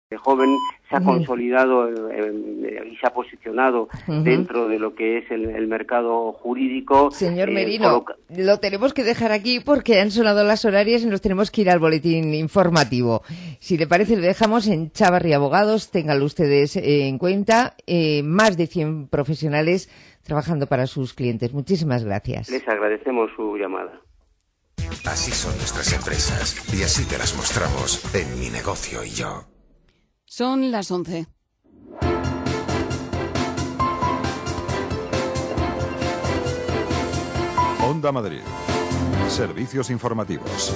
joven se ha consolidado y se ha posicionado dentro de lo que es el mercado jurídico. Señor Merino, lo tenemos que dejar aquí porque han sonado las horarias y nos tenemos que ir al boletín informativo. Si le parece, lo dejamos en Chavarri Abogados. Ténganlo ustedes en cuenta. Más de 100 profesionales trabajando para sus clientes. Muchísimas gracias. Les agradecemos su llamada. Así son nuestras empresas y así te las mostramos en Mi Negocio y Yo. Son las 11. Onda Madrid. Servicios informativos.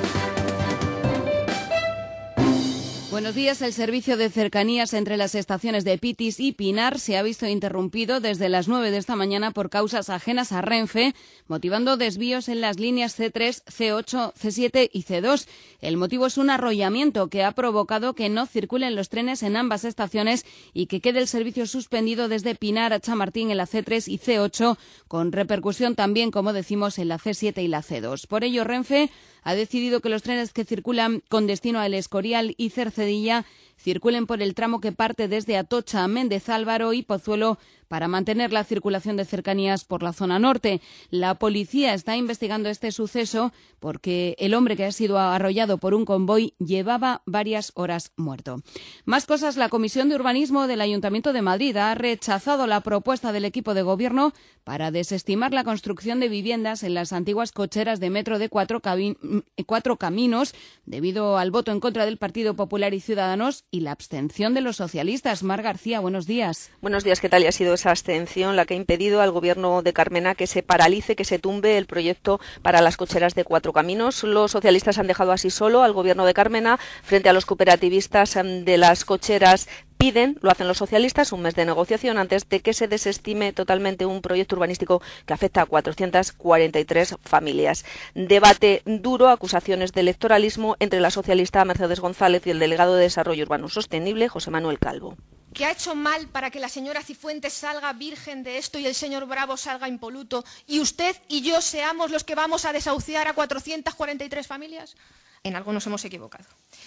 Buenos días. El servicio de cercanías entre las estaciones de Pitis y Pinar se ha visto interrumpido desde las 9 de esta mañana por causas ajenas a Renfe, motivando desvíos en las líneas C3, C8, C7 y C2. El motivo es un arrollamiento que ha provocado que no circulen los trenes en ambas estaciones y que quede el servicio suspendido desde Pinar a Chamartín en la C3 y C8, con repercusión también, como decimos, en la C7 y la C2. Por ello, Renfe ha decidido que los trenes que circulan con destino a El Escorial y Cercedilla circulen por el tramo que parte desde Atocha a Méndez Álvaro y Pozuelo para mantener la circulación de cercanías por la zona norte. La policía está investigando este suceso porque el hombre que ha sido arrollado por un convoy llevaba varias horas muerto. Más cosas. La Comisión de Urbanismo del Ayuntamiento de Madrid ha rechazado la propuesta del equipo de gobierno para desestimar la construcción de viviendas en las antiguas cocheras de metro de cuatro caminos debido al voto en contra del Partido Popular y Ciudadanos y la abstención de los socialistas. Mar García, buenos días. Buenos días. ¿Qué tal? Ha sido esa abstención la que ha impedido al gobierno de Carmena que se paralice, que se tumbe el proyecto para las cocheras de cuatro caminos. Los socialistas han dejado así solo al gobierno de Carmena frente a los cooperativistas de las cocheras. Lo hacen los socialistas, un mes de negociación antes de que se desestime totalmente un proyecto urbanístico que afecta a 443 familias. Debate duro, acusaciones de electoralismo entre la socialista Mercedes González y el delegado de Desarrollo Urbano Sostenible, José Manuel Calvo. ¿Qué ha hecho mal para que la señora Cifuentes salga virgen de esto y el señor Bravo salga impoluto y usted y yo seamos los que vamos a desahuciar a 443 familias? En algo nos hemos equivocado.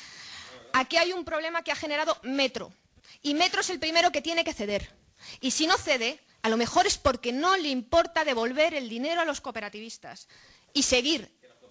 Aquí hay un problema que ha generado Metro. Y Metro es el primero que tiene que ceder. Y si no cede, a lo mejor es porque no le importa devolver el dinero a los cooperativistas y seguir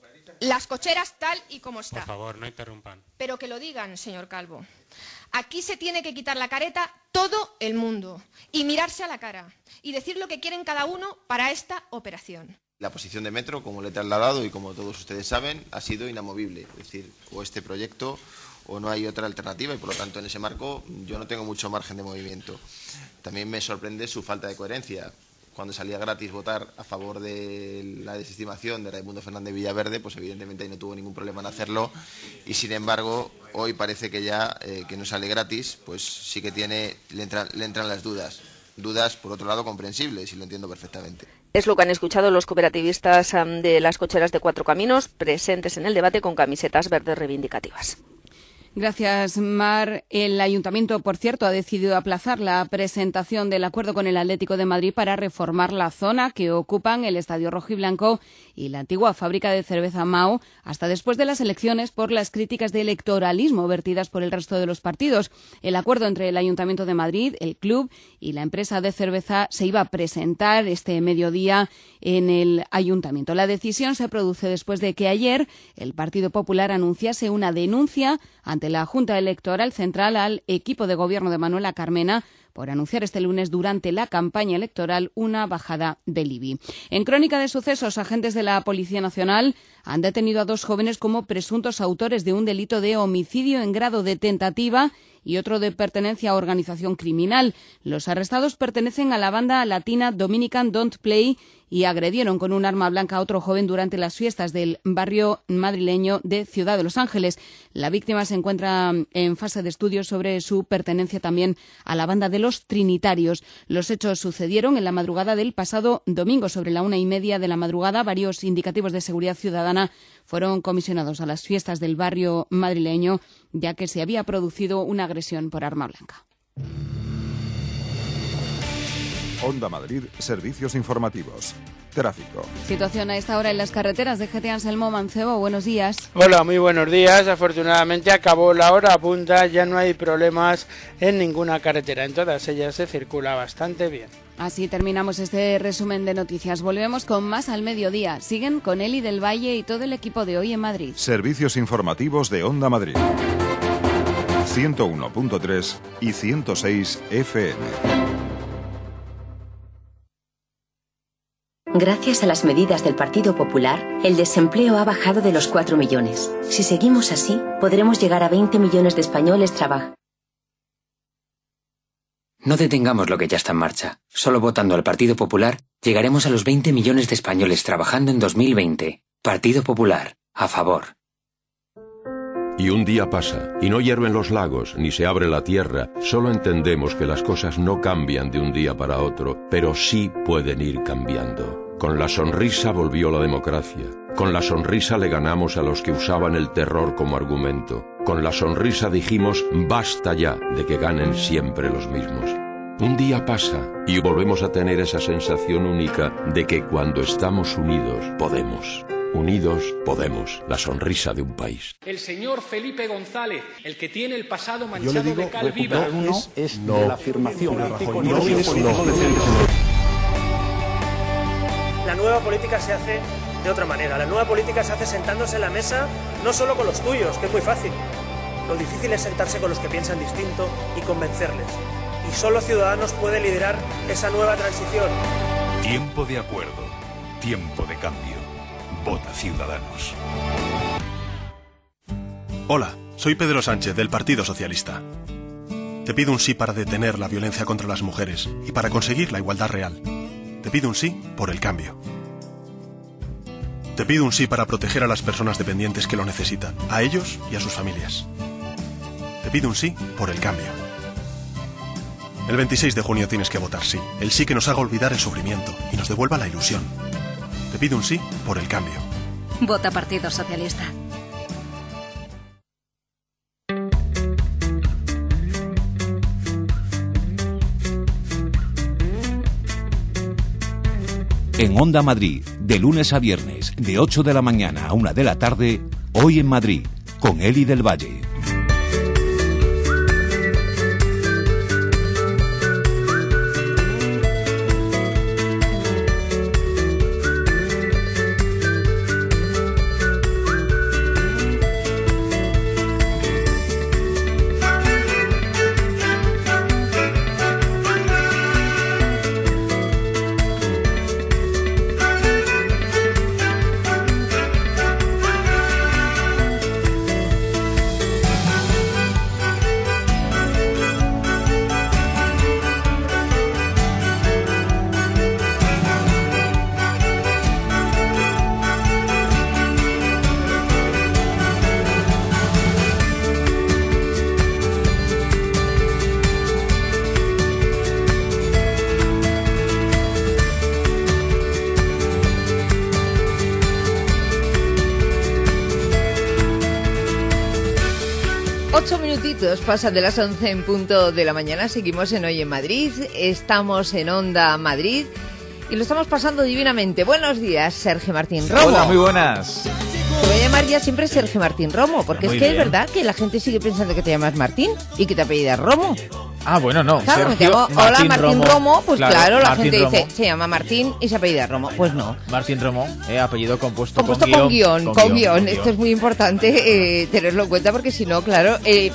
las cocheras tal y como está. Por favor, no interrumpan. Pero que lo digan, señor Calvo. Aquí se tiene que quitar la careta todo el mundo y mirarse a la cara y decir lo que quieren cada uno para esta operación. La posición de Metro, como le he trasladado y como todos ustedes saben, ha sido inamovible. Es decir, o este proyecto o no hay otra alternativa y por lo tanto en ese marco yo no tengo mucho margen de movimiento. También me sorprende su falta de coherencia. Cuando salía gratis votar a favor de la desestimación de Raimundo Fernández Villaverde, pues evidentemente ahí no tuvo ningún problema en hacerlo y sin embargo hoy parece que ya que no sale gratis, pues sí que le entran las dudas. Dudas, por otro lado, comprensibles y lo entiendo perfectamente. Es lo que han escuchado los cooperativistas de las cocheras de cuatro caminos presentes en el debate con camisetas verdes reivindicativas. Gracias, Mar. El Ayuntamiento, por cierto, ha decidido aplazar la presentación del acuerdo con el Atlético de Madrid para reformar la zona que ocupan el Estadio Rojiblanco y la antigua fábrica de cerveza Mao hasta después de las elecciones por las críticas de electoralismo vertidas por el resto de los partidos. El acuerdo entre el Ayuntamiento de Madrid, el club y la empresa de cerveza se iba a presentar este mediodía en el Ayuntamiento. La decisión se produce después de que ayer el Partido Popular anunciase una denuncia ante la Junta Electoral Central al equipo de gobierno de Manuela Carmena por anunciar este lunes durante la campaña electoral una bajada del IBI. En crónica de sucesos, agentes de la Policía Nacional han detenido a 2 jóvenes como presuntos autores de un delito de homicidio en grado de tentativa y otro de pertenencia a organización criminal. Los arrestados pertenecen a la banda latina Dominican Don't Play y agredieron con un arma blanca a otro joven durante las fiestas del barrio madrileño de Ciudad de los Ángeles. La víctima se encuentra en fase de estudio sobre su pertenencia también a la banda de los Trinitarios. Los hechos sucedieron en la madrugada del pasado domingo. Sobre la 1:30 de la madrugada, varios indicativos de seguridad ciudadana fueron comisionados a las fiestas del barrio madrileño, ya que se había producido una agresión por arma blanca. Onda Madrid, servicios informativos. Tráfico. Situación a esta hora en las carreteras de GT Anselmo Mancebo. Buenos días. Hola, muy buenos días. Afortunadamente acabó la hora punta, ya no hay problemas en ninguna carretera. En todas ellas se circula bastante bien. Así terminamos este resumen de noticias. Volvemos con más al mediodía. Siguen con Eli del Valle y todo el equipo de Hoy en Madrid. Servicios informativos de Onda Madrid. 101.3 y 106 FM. Gracias a las medidas del Partido Popular, el desempleo ha bajado de los 4 millones. Si seguimos así, podremos llegar a 20 millones de españoles trabajando. No detengamos lo que ya está en marcha. Solo votando al Partido Popular llegaremos a los 20 millones de españoles trabajando en 2020. Partido Popular, a favor. Y un día pasa, y no hierven los lagos, ni se abre la tierra. Solo entendemos que las cosas no cambian de un día para otro, pero sí pueden ir cambiando. Con la sonrisa volvió la democracia. Con la sonrisa le ganamos a los que usaban el terror como argumento. Con la sonrisa dijimos, basta ya de que ganen siempre los mismos. Un día pasa y volvemos a tener esa sensación única de que cuando estamos unidos, podemos. Unidos podemos, la sonrisa de un país. El señor Felipe González, el que tiene el pasado manchado de cal viva. Es de la afirmación. La nueva política se hace de otra manera. La nueva política se hace sentándose en la mesa, no solo con los tuyos, que es muy fácil. Lo difícil es sentarse con los que piensan distinto y convencerles. Y solo Ciudadanos puede liderar esa nueva transición. Tiempo de acuerdo, tiempo de cambio. Vota Ciudadanos. Hola, soy Pedro Sánchez del Partido Socialista. Te pido un sí para detener la violencia contra las mujeres y para conseguir la igualdad real. Te pido un sí por el cambio. Te pido un sí para proteger a las personas dependientes que lo necesitan, a ellos y a sus familias. Te pido un sí por el cambio. El 26 de junio tienes que votar sí, el sí que nos haga olvidar el sufrimiento y nos devuelva la ilusión. Te pido un sí por el cambio. Vota Partido Socialista. En Onda Madrid, de lunes a viernes, de 8 de la mañana a 1 de la tarde, Hoy en Madrid, con Eli del Valle. Pasan de las 11 en punto de la mañana. Seguimos en Hoy en Madrid. Estamos en Onda Madrid y lo estamos pasando divinamente. Buenos días, Sergio Martín Romo. Hola, muy buenas. Te voy a llamar ya siempre Sergio Martín Romo, porque muy es que bien. Es verdad que la gente sigue pensando que te llamas Martín y que te apellidas Romo. Ah, bueno, no. Claro, Sergio, me llamo, hola, Martín Romo, pues claro, la gente Romo. dice, se llama Martín y se apellida Romo. Pues no. Martín Romo, apellido compuesto con guión. Esto es muy importante tenerlo en cuenta porque si no, claro,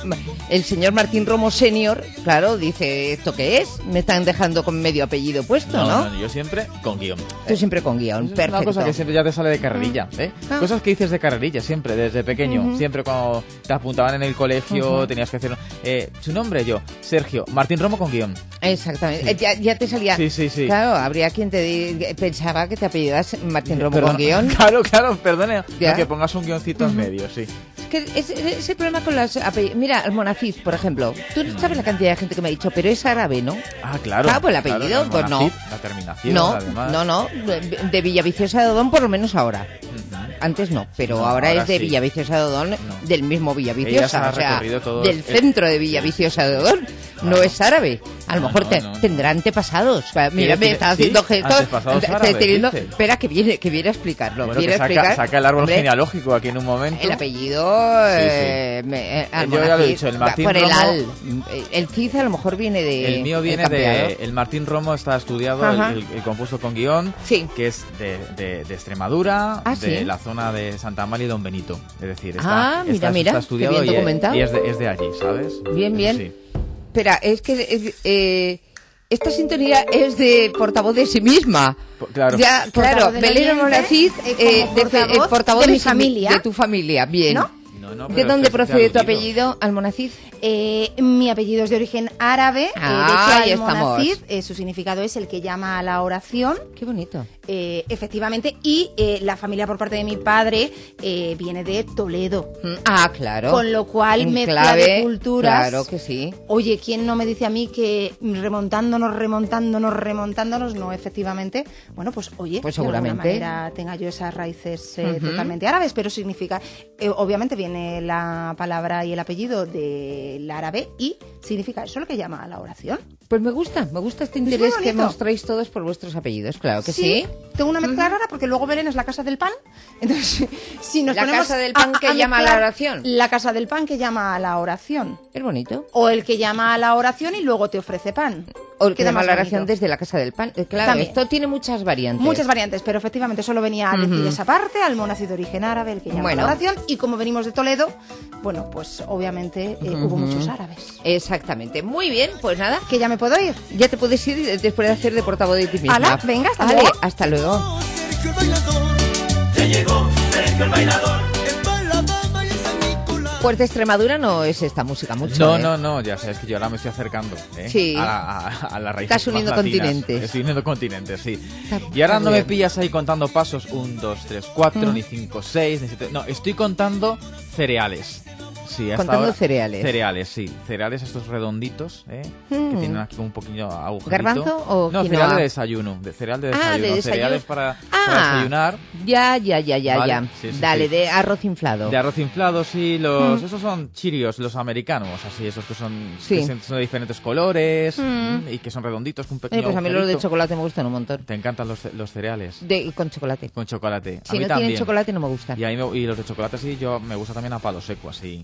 el señor Martín Romo senior, claro, dice, ¿esto qué es? Me están dejando con medio apellido puesto, ¿no? No, yo siempre con guión. Tú siempre con guión, perfecto. Una cosa que siempre ya te sale de carrerilla, ¿eh? Cosas que dices de carrerilla siempre, desde pequeño. Siempre cuando te apuntaban en el colegio tenías que hacer... su nombre, yo, Sergio Martín Romo con guión. Exactamente, sí. Ya te salía. Sí. Claro, habría quien te pensaba que te apellidas Martín Romo con guión. Claro, perdone, que pongas un guioncito en medio, sí. Es que es el problema con las apellidos. Mira, el Monafiz, por ejemplo. Tú no sabes la cantidad de gente que me ha dicho, pero es árabe, ¿no? Ah, claro. Claro, pues el apellido, claro, pues Monafit, no. La terminación, no, además. No, de Villaviciosa de Odón por lo menos ahora. Antes no, pero ahora es de Villaviciosa de Odón, del mismo Villaviciosa, o sea, del centro de Villaviciosa de Odón. No es árabe. A lo mejor tendrá antepasados. Mira, me está haciendo gestos. Espera, que viene a explicarlo. Bueno, viene saca el árbol genealógico aquí en un momento. El apellido... yo ya lo he dicho, el Martín por Romo... El Cid a lo mejor viene de... El mío viene de... El Martín Romo está estudiado, el compuesto con guión, que es de Extremadura, de la zona de Santa Amalia y Don Benito. Es decir, está estudiado y es de allí, ¿sabes? Bien. Sí. Espera, es que... esta sintonía es de portavoz de sí misma. Claro. Belén Almonacid, portavoz de mi familia. De tu familia, bien. ¿No? ¿De dónde procede tu apellido, Almonacid? Mi apellido es de origen árabe. Ahí Almonacid, su significado es el que llama a la oración. Qué bonito. Efectivamente, y la familia por parte de mi padre viene de Toledo. Claro. Con lo cual, mezcla de culturas. Claro que sí. Oye, ¿quién no me dice a mí que remontándonos, no, efectivamente? Bueno, pues oye, pues seguramente de alguna manera tenga yo esas raíces totalmente árabes, pero significa, obviamente viene la palabra y el apellido del árabe y significa eso lo que llama a la oración. Pues me gusta este interés que mostráis todos por vuestros apellidos, claro que sí. Tengo una mezcla rara porque luego Belén es la casa del pan. Entonces, si nos ponemos casa del pan que llama a la oración. La casa del pan que llama a la oración. Es bonito. O el que llama a la oración y luego te ofrece pan. O el que llama a la oración desde la casa del pan. Claro, también. Esto tiene muchas variantes. Muchas variantes, pero efectivamente solo venía a decir esa parte, Almonacid de origen árabe, el que llama a la oración. Y como venimos de Toledo, bueno, pues obviamente hubo muchos árabes. Exactamente. Muy bien, pues nada. Que ya me puedo ir. Ya te puedes ir después de hacer de portavoz de ti misma. ¡Hala! Venga, hasta luego. Hasta luego. Ya llegó Sergio el bailador. Pues de Extremadura no es esta música mucho. No, ya sabes que yo ahora me estoy acercando a la raíz. Estás uniendo continentes. Estoy uniendo continentes, sí. Y ahora no me pillas ahí contando pasos, 1, 2, 3, 4, ni 5, 6, ni 7. No, estoy contando cereales. Sí, contando cereales. Cereales, sí. Cereales estos redonditos, que tienen aquí un poquillo agujerito. ¿Garbanzo o no, cereal de desayuno. Cereal de desayuno. De desayuno. Cereales para desayunar. Ya. ¿Vale? Sí, Dale, de arroz inflado. De arroz inflado, sí. Esos son Cheerios, los americanos, así, esos que son de diferentes colores y que son redonditos con un pequeño pues a mí los de chocolate me gustan un montón. ¿Te encantan los cereales? Con chocolate. Con chocolate. Si no tienen chocolate no me gustan. Y los de chocolate sí, me gusta también a palo seco, así.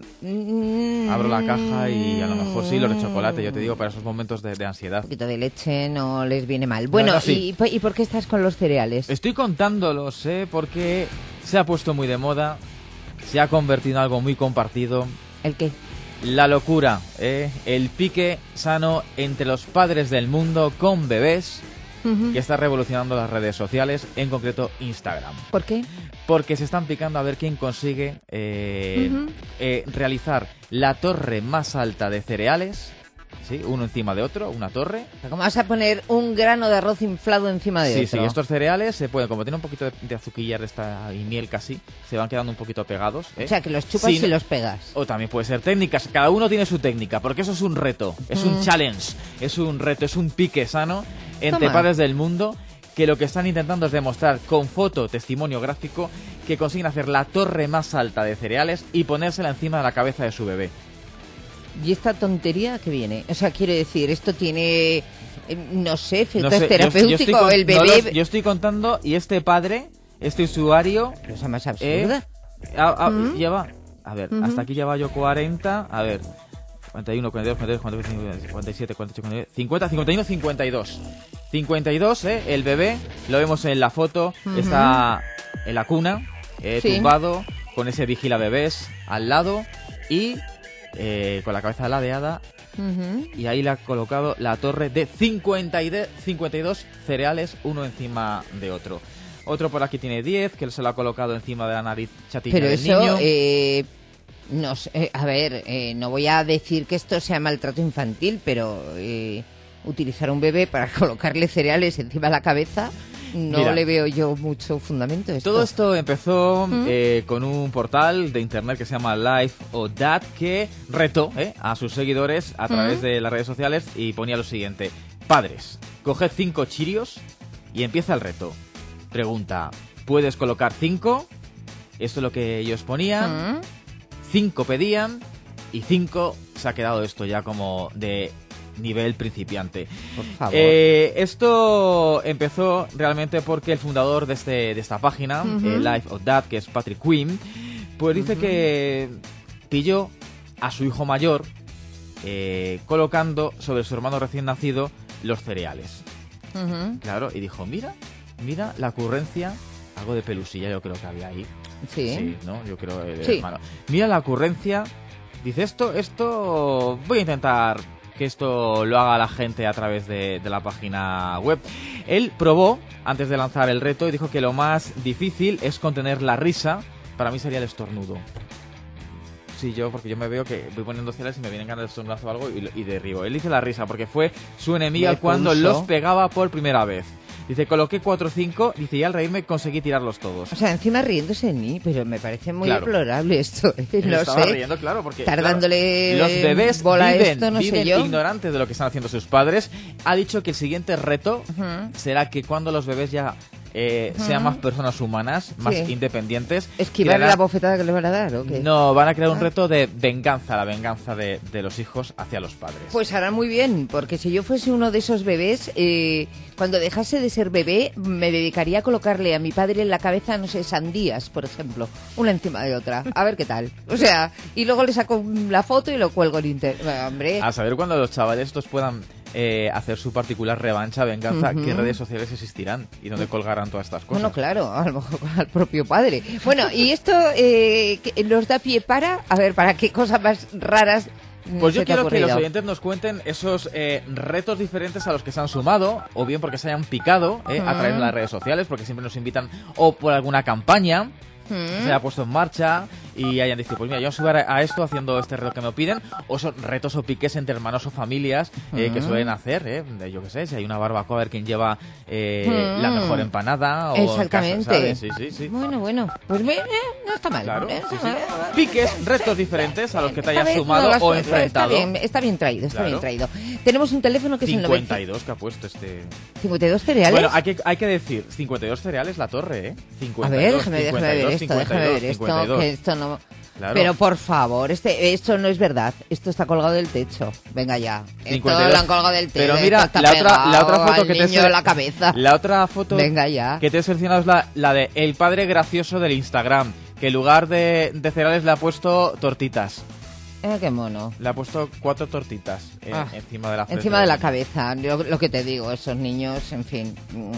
Abro la caja y a lo mejor sí, los de chocolate, yo te digo, para esos momentos de ansiedad. Un poquito de leche no les viene mal. Bueno, ¿y por qué estás con los cereales? Estoy contándolos, porque se ha puesto muy de moda, se ha convertido en algo muy compartido. ¿El qué? La locura, el pique sano entre los padres del mundo con bebés, que está revolucionando las redes sociales, en concreto Instagram. ¿Por qué? Porque se están picando a ver quién consigue realizar la torre más alta de cereales, ¿sí? Uno encima de otro, una torre. ¿Cómo vas a poner un grano de arroz inflado encima de otro? Sí, estos cereales se pueden, como tienen un poquito de azuquilla y miel casi, se van quedando un poquito pegados. O sea, que los chupas y los pegas. O también puede ser técnicas, cada uno tiene su técnica, porque eso es un reto, es un challenge, es un reto, es un pique sano entre padres del mundo, que lo que están intentando es demostrar con foto, testimonio gráfico, que consiguen hacer la torre más alta de cereales y ponérsela encima de la cabeza de su bebé. ¿Y esta tontería que viene? O sea, quiero decir, esto tiene, no sé, efectos terapéuticos, el bebé... yo estoy contando, y este padre, este usuario... Pero esa más absurda. Lleva, a ver, hasta aquí lleva yo 40, a ver... 41, 42, 43, 47, 48, 49, 50, 51, 52. 52, el bebé, lo vemos en la foto, está en la cuna, tumbado, con ese vigila bebés al lado y con la cabeza ladeada. Y ahí le ha colocado la torre de 52 cereales, uno encima de otro. Otro por aquí tiene 10, que se lo ha colocado encima de la nariz chatilla del niño. No sé, a ver, no voy a decir que esto sea maltrato infantil, pero utilizar un bebé para colocarle cereales encima de la cabeza no le veo yo mucho fundamento. Todo esto empezó con un portal de internet que se llama Life or Dad, que retó a sus seguidores a través de las redes sociales y ponía lo siguiente: padres, coged 5 Cheerios y empieza el reto. Pregunta, ¿puedes colocar 5? Esto es lo que ellos ponían. 5 pedían y 5 se ha quedado esto ya como de nivel principiante. Por favor. Esto empezó realmente porque el fundador de esta página, Life of Dad, que es Patrick Quinn, pues dice que pilló a su hijo mayor colocando sobre su hermano recién nacido los cereales. Claro, y dijo, mira la ocurrencia, algo de pelusilla yo creo que había ahí. Sí, ¿no? Yo creo, hermano. Mira la ocurrencia, dice esto, voy a intentar que esto lo haga la gente a través de la página web. Él probó, antes de lanzar el reto, y dijo que lo más difícil es contener la risa. Para mí sería el estornudo. Sí, porque yo me veo que voy poniendo cereales y me vienen ganas de estornudar o algo y derribo. Él dice la risa porque fue su enemiga cuando los pegaba por primera vez. Dice, coloqué 4 o 5, dice, y al reírme conseguí tirarlos todos. O sea, encima riéndose de mí, pero me parece muy deplorable esto. No estaba sé. riendo, claro, porque tardándole los bebés bola viven, esto, no sé yo. ignorantes de lo que están haciendo sus padres. Ha dicho que el siguiente reto será que cuando los bebés ya sean más personas humanas, más independientes. ¿Esquivar la bofetada que les van a dar o qué? No, van a crear un reto de venganza, la venganza de los hijos hacia los padres. Pues harán muy bien, porque si yo fuese uno de esos bebés, cuando dejase de ser bebé, me dedicaría a colocarle a mi padre en la cabeza, no sé, sandías, por ejemplo, una encima de otra, a ver qué tal. O sea, y luego le saco la foto y lo cuelgo en internet. Hombre. A saber cuando los chavales estos puedan hacer su particular revancha, venganza, qué redes sociales existirán y dónde colgarán todas estas cosas. Bueno, claro, a lo mejor al propio padre. Bueno, y esto nos da pie para qué cosas más raras. Pues yo quiero que los oyentes nos cuenten esos retos diferentes a los que se han sumado, o bien porque se hayan picado a través de las redes sociales, porque siempre nos invitan, o por alguna campaña se ha puesto en marcha y hayan dicho, pues mira, yo voy a esto haciendo este reto que me piden, o son retos o piques entre hermanos o familias que suelen hacer, yo qué sé, si hay una barbacoa, a ver quién lleva la mejor empanada. O exactamente. En casa, ¿sabes? Sí. Bueno, pues no está mal. Claro, piques, retos diferentes a los que te hayas sumado o enfrentado. Está bien traído, está bien traído. Tenemos un teléfono que 52 es el 90. que ha puesto este... 52 cereales. Bueno, hay que decir, 52 cereales la torre, 52, a ver, déjame ver esto, que esto no... Claro. Pero por favor, esto no es verdad. Esto está colgado del techo. Venga ya. 52. Esto lo han colgado del techo. Pero mira, la otra foto que te la cabeza. La otra foto venga ya. Que te he seleccionado es la de el padre gracioso del Instagram, que en lugar de cereales le ha puesto tortitas. Qué mono. Le ha puesto 4 tortitas encima de la frente. Encima de la cabeza. Lo que te digo, esos niños, en fin.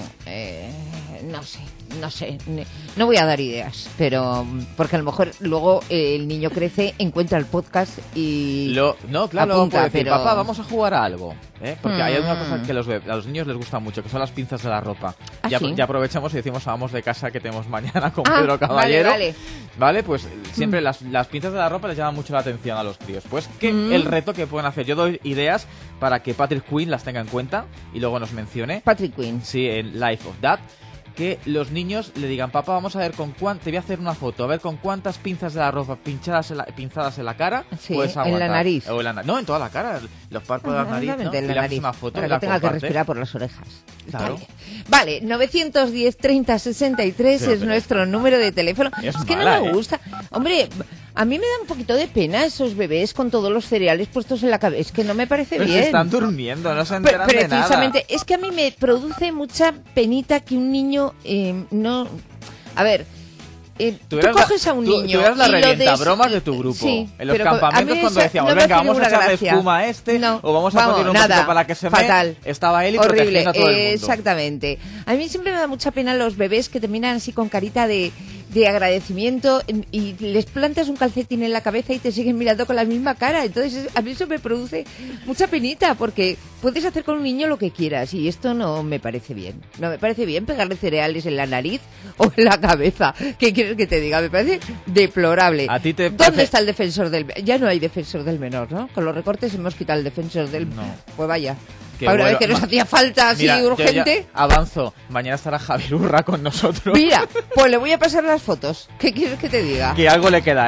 No sé. No voy a dar ideas, pero porque a lo mejor luego el niño crece, encuentra el podcast y apunta, puede decir, papá, vamos a jugar a algo. Porque hay una cosa que a los niños les gusta mucho, que son las pinzas de la ropa. Ya aprovechamos y decimos, vamos de casa que tenemos mañana con Pedro Caballero. Vale, pues siempre las pinzas de la ropa les llaman mucho la atención a los críos. Pues el reto que pueden hacer, yo doy ideas para que Patrick Quinn las tenga en cuenta y luego nos mencione. Patrick Quinn. Sí, en Life of Dad. Que los niños le digan, papá, vamos a ver te voy a hacer una foto, a ver con cuántas pinzas de la ropa pinzadas en la cara puedes aguantar. En la nariz. No, en toda la cara, los párpados de la nariz, ¿no? En la nariz. Una foto para que tenga que respirar por las orejas. Claro. Vale, 910 30 63 es nuestro número de teléfono. Es que mala, no me gusta. Hombre, a mí me da un poquito de pena esos bebés con todos los cereales puestos en la cabeza. Es que no me parece bien. Están durmiendo, no se enteran de nada. Precisamente, es que a mí me produce mucha penita que un niño no... A ver... tú coges a un niño. Tú eras la revienta bromas de tu grupo. Sí, en los campamentos cuando decíamos, venga, vamos a echarle espuma a este, o vamos a poner un poquito para que se fatal. Estaba él y horrible, protegiendo a todo el mundo. Exactamente. A mí siempre me da mucha pena los bebés que terminan así con carita de agradecimiento y les plantas un calcetín en la cabeza y te siguen mirando con la misma cara. Entonces a mí eso me produce mucha penita porque puedes hacer con un niño lo que quieras y esto no me parece bien. No me parece bien pegarle cereales en la nariz o en la cabeza. ¿Qué quieres que te diga? Me parece deplorable. ¿Dónde está el defensor del menor? Ya no hay defensor del menor, ¿no? Con los recortes hemos quitado el defensor del... No. Pues vaya. Para una vez que nos hacía falta así urgente. Avanzo. Mañana estará Javier Urra con nosotros. Mira, pues le voy a pasar las fotos. ¿Qué quieres que te diga? Que algo le quedará.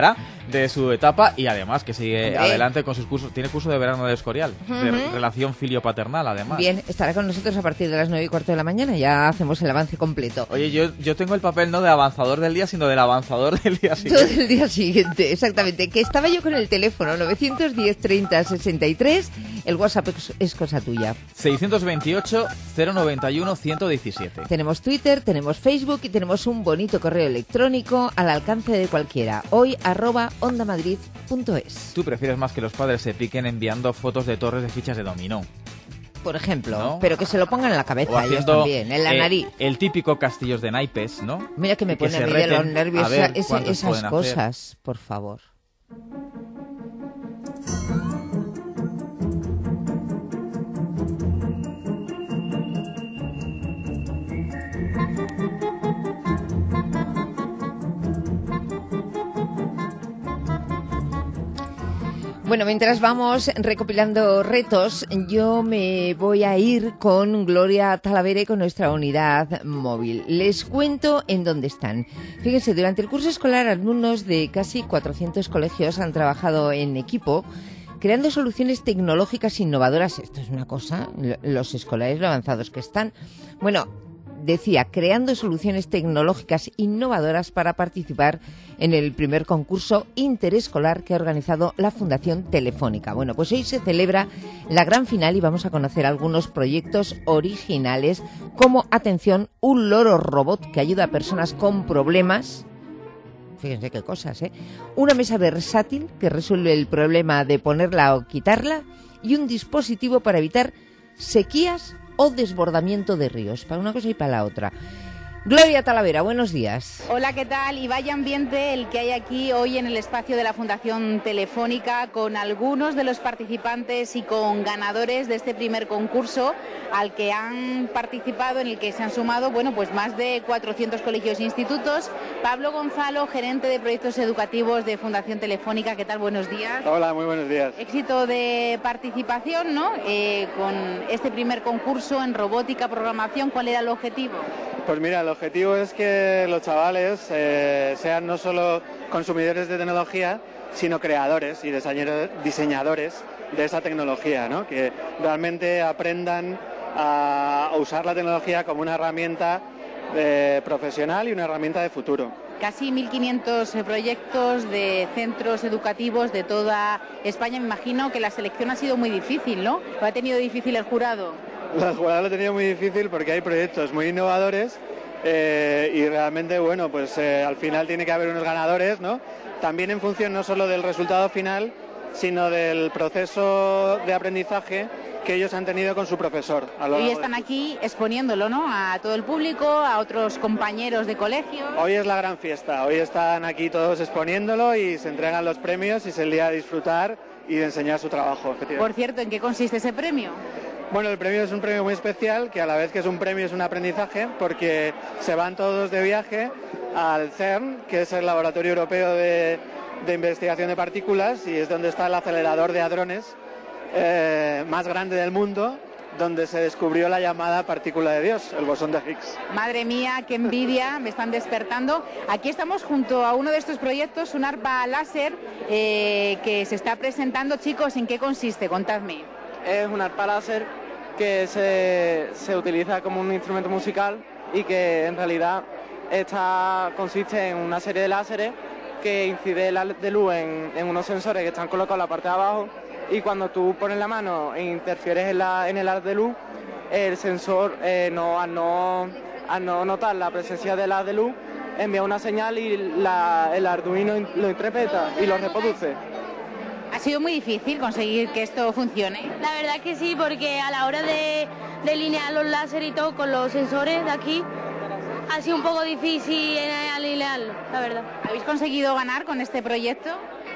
de su etapa y además que sigue adelante con sus cursos. Tiene curso de verano de Escorial, de relación filio-paternal además. Bien, estará con nosotros a partir de las 9:15 de la mañana, ya hacemos el avance completo. Oye, yo tengo el papel no de avanzador del día, sino del avanzador del día siguiente. Todo el día siguiente, exactamente. Que estaba yo con el teléfono 910 30 63, el WhatsApp es cosa tuya. 628 091 117. Tenemos Twitter, tenemos Facebook y tenemos un bonito correo electrónico al alcance de cualquiera. Hoy @ondamadrid.es. ¿Tú prefieres más que los padres se piquen enviando fotos de torres de fichas de dominó? Por ejemplo, ¿no? Pero que se lo pongan en la cabeza, o haciendo, ellos también, en la nariz. El típico castillos de naipes, ¿no? Mira que me pone a mí de los nervios esas cosas, por favor. Bueno, mientras vamos recopilando retos, yo me voy a ir con Gloria Talavere con nuestra unidad móvil. Les cuento en dónde están. Fíjense, durante el curso escolar, alumnos de casi 400 colegios han trabajado en equipo creando soluciones tecnológicas innovadoras. Esto es una cosa, los escolares lo avanzados que están. Bueno, decía, creando soluciones tecnológicas innovadoras para participar en el primer concurso interescolar que ha organizado la Fundación Telefónica. Bueno, pues hoy se celebra la gran final y vamos a conocer algunos proyectos originales como, atención, un loro robot que ayuda a personas con problemas. Fíjense qué cosas, ¿eh? Una mesa versátil que resuelve el problema de ponerla o quitarla y un dispositivo para evitar sequías o desbordamiento de ríos, para una cosa y para la otra. Gloria Talavera, buenos días. Hola, ¿qué tal? Y vaya ambiente el que hay aquí hoy en el espacio de la Fundación Telefónica, con algunos de los participantes y con ganadores de este primer concurso al que han participado, en el que se han sumado, bueno, pues más de 400 colegios e institutos. Pablo Gonzalo, gerente de proyectos educativos de Fundación Telefónica, ¿qué tal? Buenos días. Hola, muy buenos días. Éxito de participación, ¿no? Con este primer concurso en robótica, programación, ¿cuál era el objetivo? Pues mira, el objetivo es que los chavales sean no solo consumidores de tecnología, sino creadores y diseñadores de esa tecnología, ¿no? Que realmente aprendan a usar la tecnología como una herramienta profesional y una herramienta de futuro. Casi 1.500 proyectos de centros educativos de toda España. Me imagino que la selección ha sido muy difícil, ¿no? ¿Lo ha tenido difícil el jurado? El jurado lo ha tenido muy difícil porque hay proyectos muy innovadores y realmente, bueno, pues al final tiene que haber unos ganadores, ¿no? También en función no solo del resultado final, sino del proceso de aprendizaje que ellos han tenido con su profesor. Hoy están aquí exponiéndolo, ¿no? A todo el público, a otros compañeros de colegio. Hoy es la gran fiesta, hoy están aquí todos exponiéndolo y se entregan los premios y es el día de disfrutar y de enseñar su trabajo. Por cierto, ¿en qué consiste ese premio? Bueno, el premio es un premio muy especial, que a la vez que es un premio es un aprendizaje, porque se van todos de viaje al CERN, que es el Laboratorio Europeo de Investigación de Partículas, y es donde está el acelerador de hadrones más grande del mundo, donde se descubrió la llamada partícula de Dios, el bosón de Higgs. Madre mía, qué envidia, me están despertando. Aquí estamos junto a uno de estos proyectos, un arpa láser que se está presentando. Chicos, ¿en qué consiste? Contadme. Es un arpa láser que se utiliza como un instrumento musical y que en realidad consiste en una serie de láseres que incide el haz de luz en unos sensores que están colocados en la parte de abajo, y cuando tú pones la mano e interfieres en el haz de luz, el sensor al no notar la presencia del haz de luz envía una señal y el Arduino lo interpreta y lo reproduce. ¿Ha sido muy difícil conseguir que esto funcione? La verdad que sí, porque a la hora de alinear los láser y todo con los sensores de aquí, ha sido un poco difícil alinearlo, la verdad. ¿Habéis conseguido ganar con este proyecto?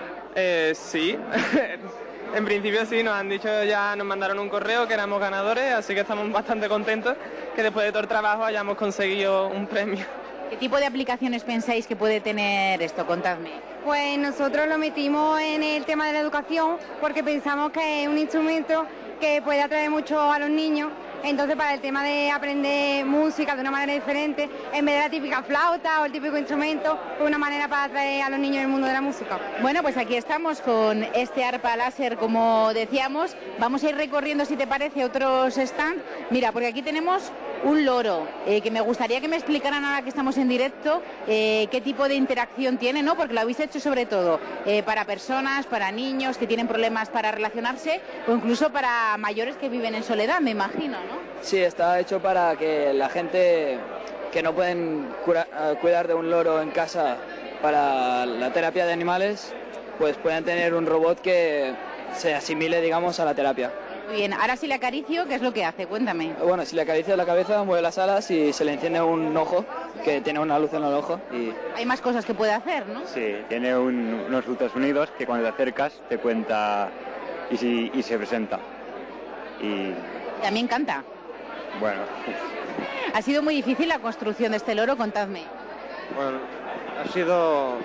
Sí. En principio sí, nos mandaron un correo que éramos ganadores, así que estamos bastante contentos que después de todo el trabajo hayamos conseguido un premio. ¿Qué tipo de aplicaciones pensáis que puede tener esto? Contadme. Pues nosotros lo metimos en el tema de la educación porque pensamos que es un instrumento que puede atraer mucho a los niños Entonces, para el tema de aprender música de una manera diferente, en vez de la típica flauta o el típico instrumento, pues una manera para atraer a los niños al mundo de la música. Bueno, pues aquí estamos con este arpa láser, como decíamos. Vamos a ir recorriendo, si te parece, otros stands. Mira, porque aquí tenemos un loro, que me gustaría que me explicaran ahora que estamos en directo, qué tipo de interacción tiene, ¿no? Porque lo habéis hecho sobre todo para personas, para niños que tienen problemas para relacionarse o incluso para mayores que viven en soledad, me imagino, ¿no? Sí, está hecho para que la gente que no pueden cuidar de un loro en casa para la terapia de animales, pues puedan tener un robot que se asimile, digamos, a la terapia. Muy bien, ahora si le acaricio, ¿qué es lo que hace? Cuéntame. Bueno, si le acaricio la cabeza, mueve las alas y se le enciende un ojo, que tiene una luz en el ojo. Y... Hay más cosas que puede hacer, ¿no? Sí, tiene unos ultrasonidos que cuando te acercas te cuenta y se presenta. Y... También canta. Bueno. ¿Ha sido muy difícil la construcción de este loro? Contadme. Bueno, ha sido...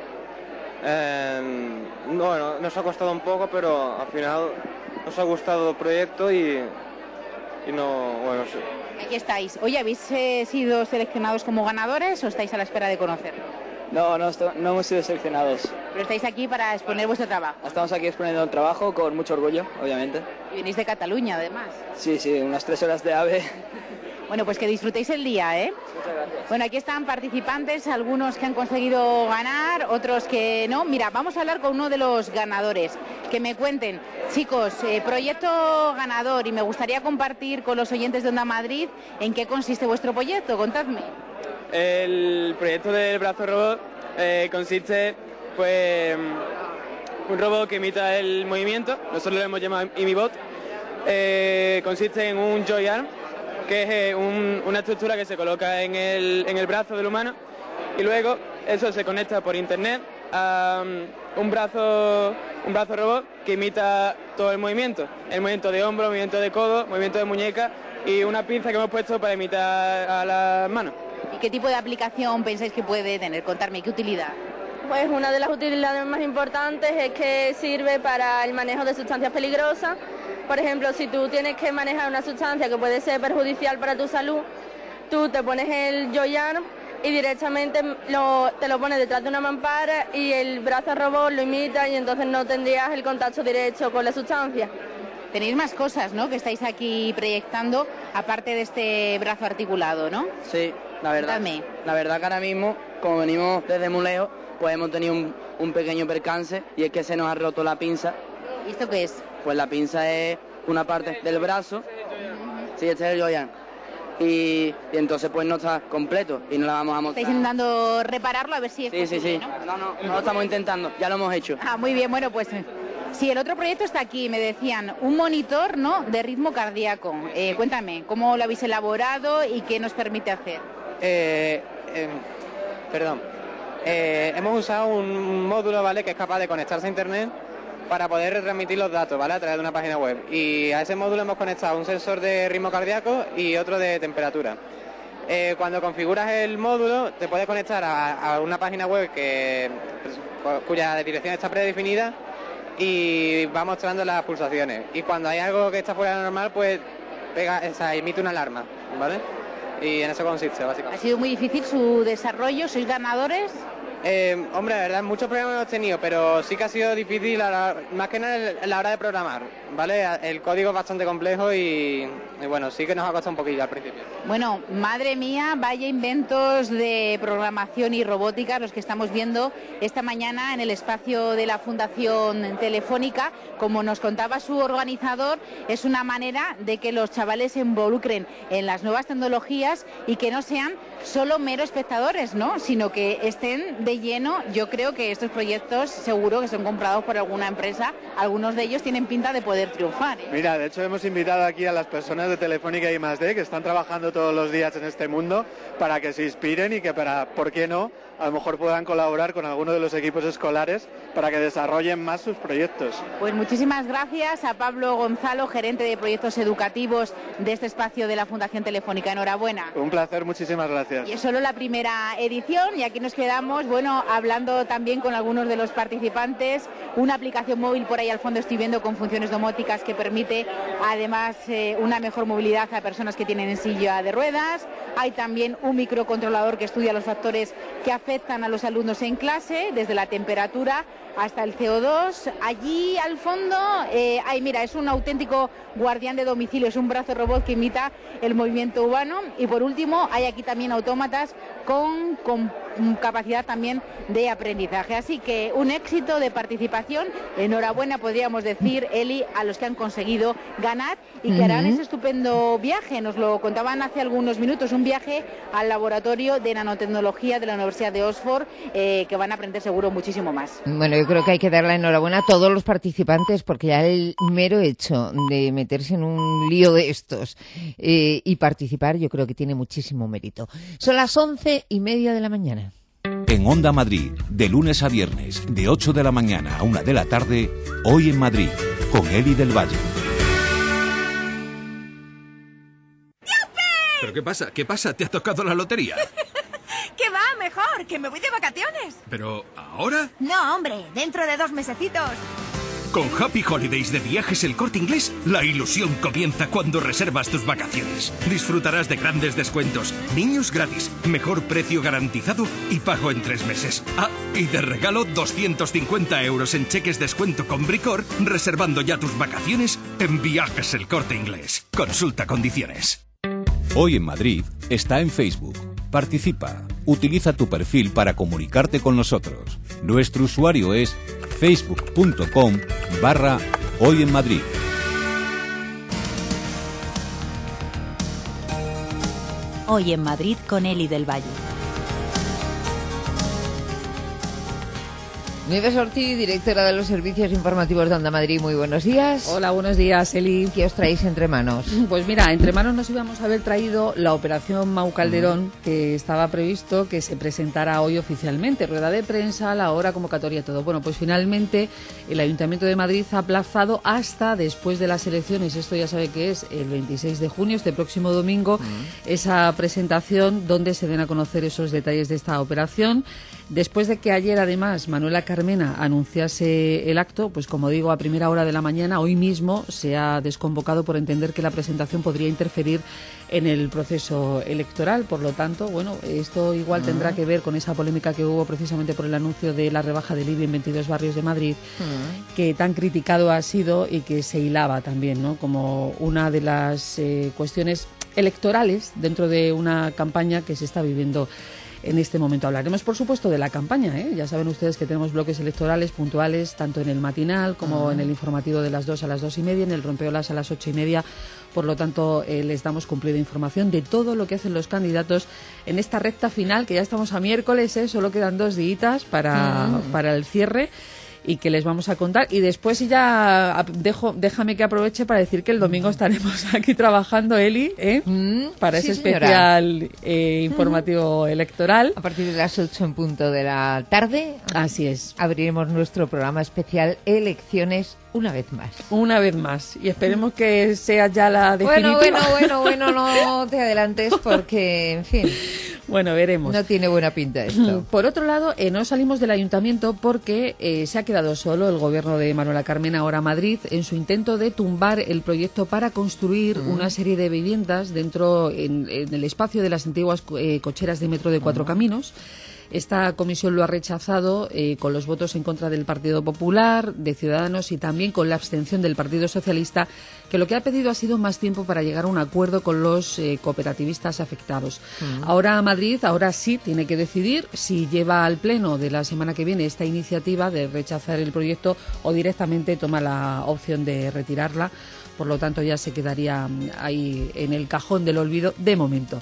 bueno, nos ha costado un poco, pero al final nos ha gustado el proyecto y no... Bueno, sí. Aquí estáis. Oye, ¿habéis sido seleccionados como ganadores o estáis a la espera de conocerlo? No hemos sido seleccionados. Pero estáis aquí para exponer vuestro trabajo. Estamos aquí exponiendo el trabajo con mucho orgullo, obviamente. Y venís de Cataluña, además. Sí, unas 3 horas de AVE. Bueno, pues que disfrutéis el día, ¿eh? Muchas gracias. Bueno, aquí están participantes, algunos que han conseguido ganar, otros que no. Mira, vamos a hablar con uno de los ganadores. Que me cuenten, chicos, proyecto ganador, y me gustaría compartir con los oyentes de Onda Madrid en qué consiste vuestro proyecto. Contadme. El proyecto del brazo robot consiste, pues, un robot que imita el movimiento. Nosotros lo hemos llamado ImiBot. Consiste en un Joy-Arm, que es una estructura que se coloca en el brazo del humano, y luego eso se conecta por internet a un brazo robot que imita todo el movimiento de hombro, movimiento de codo, movimiento de muñeca, y una pinza que hemos puesto para imitar a las manos. ¿Y qué tipo de aplicación pensáis que puede tener? Contadme, ¿qué utilidad? Pues una de las utilidades más importantes es que sirve para el manejo de sustancias peligrosas. Por ejemplo, si tú tienes que manejar una sustancia que puede ser perjudicial para tu salud, tú te pones el Joy-Arm y directamente te lo pones detrás de una mampara y el brazo robot lo imita, y entonces no tendrías el contacto directo con la sustancia. Tenéis más cosas, ¿no?, que estáis aquí proyectando, aparte de este brazo articulado, ¿no? Sí, la verdad que ahora mismo, como venimos desde muy lejos, pues hemos tenido un pequeño percance, y es que se nos ha roto la pinza. ¿Y esto qué es? Pues la pinza es una parte del brazo. Sí, este es el Joy-Arm. Y entonces pues no está completo y no la vamos a montar. ¿Estáis intentando repararlo a ver si es posible, sí. ¿no? No lo estamos intentando, ya lo hemos hecho. Ah, muy bien, bueno, pues sí, el otro proyecto está aquí, me decían, un monitor, ¿no?, de ritmo cardíaco. Cuéntame, ¿cómo lo habéis elaborado y qué nos permite hacer? Hemos usado un módulo, ¿vale?, que es capaz de conectarse a internet para poder retransmitir los datos, ¿vale?, a través de una página web. Y a ese módulo hemos conectado un sensor de ritmo cardíaco y otro de temperatura. Cuando configuras el módulo, te puedes conectar a una página web cuya dirección está predefinida y va mostrando las pulsaciones. Y cuando hay algo que está fuera de lo normal, pues emite una alarma, ¿vale? Y en eso consiste, básicamente. ¿Ha sido muy difícil su desarrollo? ¿Sois ganadores? Hombre, la verdad, muchos problemas hemos tenido, pero sí que ha sido difícil, más que nada a la hora de programar, ¿vale? El código es bastante complejo y bueno, sí que nos ha costado un poquillo al principio. Bueno, madre mía, vaya inventos de programación y robótica los que estamos viendo esta mañana en el espacio de la Fundación Telefónica. Como nos contaba su organizador, es una manera de que los chavales se involucren en las nuevas tecnologías y que no sean solo meros espectadores, ¿no?, sino que estén de lleno. Yo creo que estos proyectos seguro que son comprados por alguna empresa, algunos de ellos tienen pinta de poder triunfar, ¿eh? Mira, de hecho hemos invitado aquí a las personas de Telefónica y I+D que están trabajando todos los días en este mundo para que se inspiren y que ¿por qué no?, a lo mejor puedan colaborar con alguno de los equipos escolares para que desarrollen más sus proyectos. Pues muchísimas gracias a Pablo Gonzalo, gerente de proyectos educativos de este espacio de la Fundación Telefónica. Enhorabuena. Un placer, muchísimas gracias. Y es solo la primera edición y aquí nos quedamos, bueno, hablando también con algunos de los participantes. Una aplicación móvil por ahí al fondo estoy viendo con funciones domóticas que permite además una mejor movilidad a personas que tienen en silla de ruedas. Hay también un microcontrolador que estudia los factores que afectan a los alumnos en clase, desde la temperatura hasta el CO2. Allí al fondo, mira, es un auténtico guardián de domicilio, es un brazo robot que imita el movimiento humano. Y por último, hay aquí también autómatas con capacidad también de aprendizaje. Así que un éxito de participación. Enhorabuena, podríamos decir, Eli, a los que han conseguido ganar y que harán ese estupendo viaje. Nos lo contaban hace algunos minutos, un viaje al laboratorio de nanotecnología de la Universidad de Oxford, que van a aprender seguro muchísimo más. Bueno, yo creo que hay que dar la enhorabuena a todos los participantes porque ya el mero hecho de meterse en un lío de estos y participar, yo creo que tiene muchísimo mérito. Son las 11:30 de la mañana. En Onda Madrid, de lunes a viernes, de 8 de la mañana a 1 de la tarde, Hoy en Madrid, con Eli del Valle. ¿Pero qué pasa? ¿Qué pasa? ¿Te ha tocado la lotería? ¿Qué va? Mejor, que me voy de vacaciones. ¿Pero ahora? No, hombre, dentro de 2 mesecitos. Con Happy Holidays de Viajes El Corte Inglés, la ilusión comienza cuando reservas tus vacaciones. Disfrutarás de grandes descuentos, niños gratis, mejor precio garantizado y pago en 3 meses. Ah, y de regalo 250 euros en cheques descuento con Bricor, reservando ya tus vacaciones en Viajes El Corte Inglés. Consulta condiciones. Hoy en Madrid está en Facebook. Participa. Utiliza tu perfil para comunicarte con nosotros. Nuestro usuario es facebook.com/Hoy en Madrid. Hoy en Madrid con Eli del Valle. Nieves Ortiz, directora de los servicios informativos de Onda Madrid, muy buenos días. Hola, buenos días, Eli. ¿Qué os traéis entre manos? Pues mira, entre manos nos íbamos a haber traído la operación Mau Calderón, que estaba previsto que se presentara hoy oficialmente, rueda de prensa, la hora, convocatoria, todo. Bueno, pues finalmente el Ayuntamiento de Madrid ha aplazado hasta después de las elecciones, esto ya sabe que es el 26 de junio, este próximo domingo, esa presentación donde se den a conocer esos detalles de esta operación. Después de que ayer, además, Manuela Carmena anunciase el acto, pues como digo, a primera hora de la mañana, hoy mismo se ha desconvocado por entender que la presentación podría interferir en el proceso electoral. Por lo tanto, bueno, esto igual tendrá que ver con esa polémica que hubo precisamente por el anuncio de la rebaja del IBI en 22 barrios de Madrid, que tan criticado ha sido y que se hilaba también, ¿no?, como una de las cuestiones electorales dentro de una campaña que se está viviendo en este momento. Hablaremos, por supuesto, de la campaña, ¿eh? Ya saben ustedes que tenemos bloques electorales puntuales, tanto en el matinal como en el informativo de las 2 a las 2:30, en el rompeolas a las 8:30. Por lo tanto, les damos cumplida información de todo lo que hacen los candidatos en esta recta final, que ya estamos a miércoles, solo quedan 2 días para el cierre, y que les vamos a contar. Y después ya déjame que aproveche para decir que el domingo estaremos aquí trabajando, Eli, para ese especial informativo electoral. A partir de las 8 en punto de la tarde. Así es. Abriremos nuestro programa especial Elecciones una vez más. Una vez más. Y esperemos que sea ya la definitiva. Bueno, no te adelantes porque, en fin. Bueno, veremos. No tiene buena pinta esto. Por otro lado, no salimos del ayuntamiento porque se ha quedado solo el gobierno de Manuela Carmena, ahora Madrid, en su intento de tumbar el proyecto para construir una serie de viviendas dentro en el espacio de las antiguas cocheras de metro de Cuatro Caminos. Esta comisión lo ha rechazado con los votos en contra del Partido Popular, de Ciudadanos y también con la abstención del Partido Socialista, que lo que ha pedido ha sido más tiempo para llegar a un acuerdo con los cooperativistas afectados. Ahora Madrid, ahora sí, tiene que decidir si lleva al Pleno de la semana que viene esta iniciativa de rechazar el proyecto o directamente toma la opción de retirarla. Por lo tanto, ya se quedaría ahí en el cajón del olvido de momento.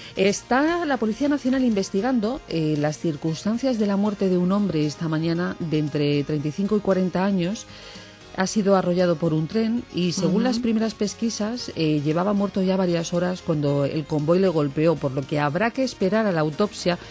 Está la Policía Nacional investigando las circunstancias de la muerte de un hombre esta mañana de entre 35 y 40 años. Ha sido arrollado por un tren y, según las primeras pesquisas, llevaba muerto ya varias horas cuando el convoy le golpeó, por lo que habrá que esperar a la autopsia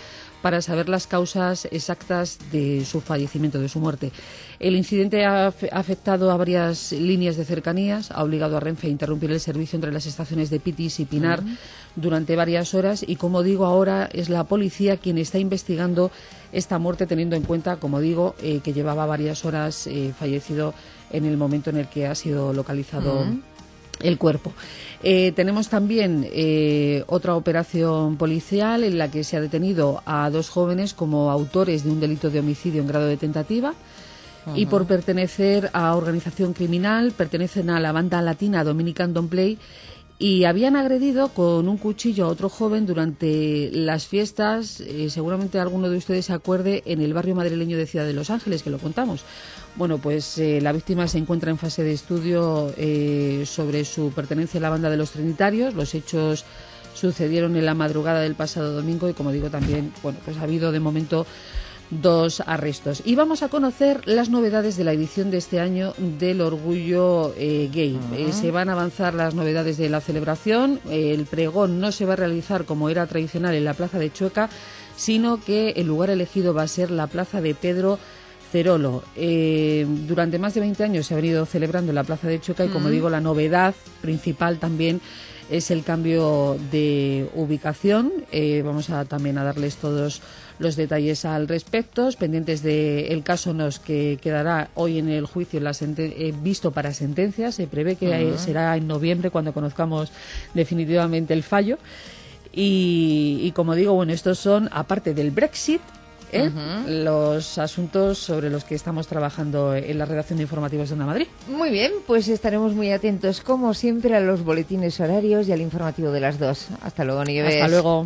para saber las causas exactas de su fallecimiento, de su muerte. El incidente ha afectado a varias líneas de cercanías, ha obligado a Renfe a interrumpir el servicio entre las estaciones de Pitis y Pinar durante varias horas y, como digo, ahora es la policía quien está investigando esta muerte, teniendo en cuenta, como digo, que llevaba varias horas fallecido en el momento en el que ha sido localizado el cuerpo. Tenemos también otra operación policial en la que se ha detenido a 2 jóvenes como autores de un delito de homicidio en grado de tentativa y por pertenecer a organización criminal, pertenecen a la banda latina Dominican Don't Play y habían agredido con un cuchillo a otro joven durante las fiestas, seguramente alguno de ustedes se acuerde, en el barrio madrileño de Ciudad de Los Ángeles, que lo contamos. Bueno, pues la víctima se encuentra en fase de estudio sobre su pertenencia a la banda de los Trinitarios. Los hechos sucedieron en la madrugada del pasado domingo y, como digo, también, bueno, pues ha habido de momento 2 arrestos. Y vamos a conocer las novedades de la edición de este año del Orgullo Gay. Se van a avanzar las novedades de la celebración. El pregón no se va a realizar como era tradicional en la Plaza de Chueca, sino que el lugar elegido va a ser la Plaza de Pedro Cerolo. Durante más de 20 años se ha venido celebrando en la Plaza de Chueca y, como digo, la novedad principal también es el cambio de ubicación. Vamos a también a darles todos los detalles al respecto, pendientes del caso Nos, que quedará hoy en el juicio visto para sentencia. Se prevé que será en noviembre cuando conozcamos definitivamente el fallo. Y como digo, bueno, estos son, aparte del Brexit, los asuntos sobre los que estamos trabajando en la redacción de informativos de Onda Madrid. Muy bien, pues estaremos muy atentos, como siempre, a los boletines horarios y al informativo de las 2. Hasta luego, Nieves. Hasta luego.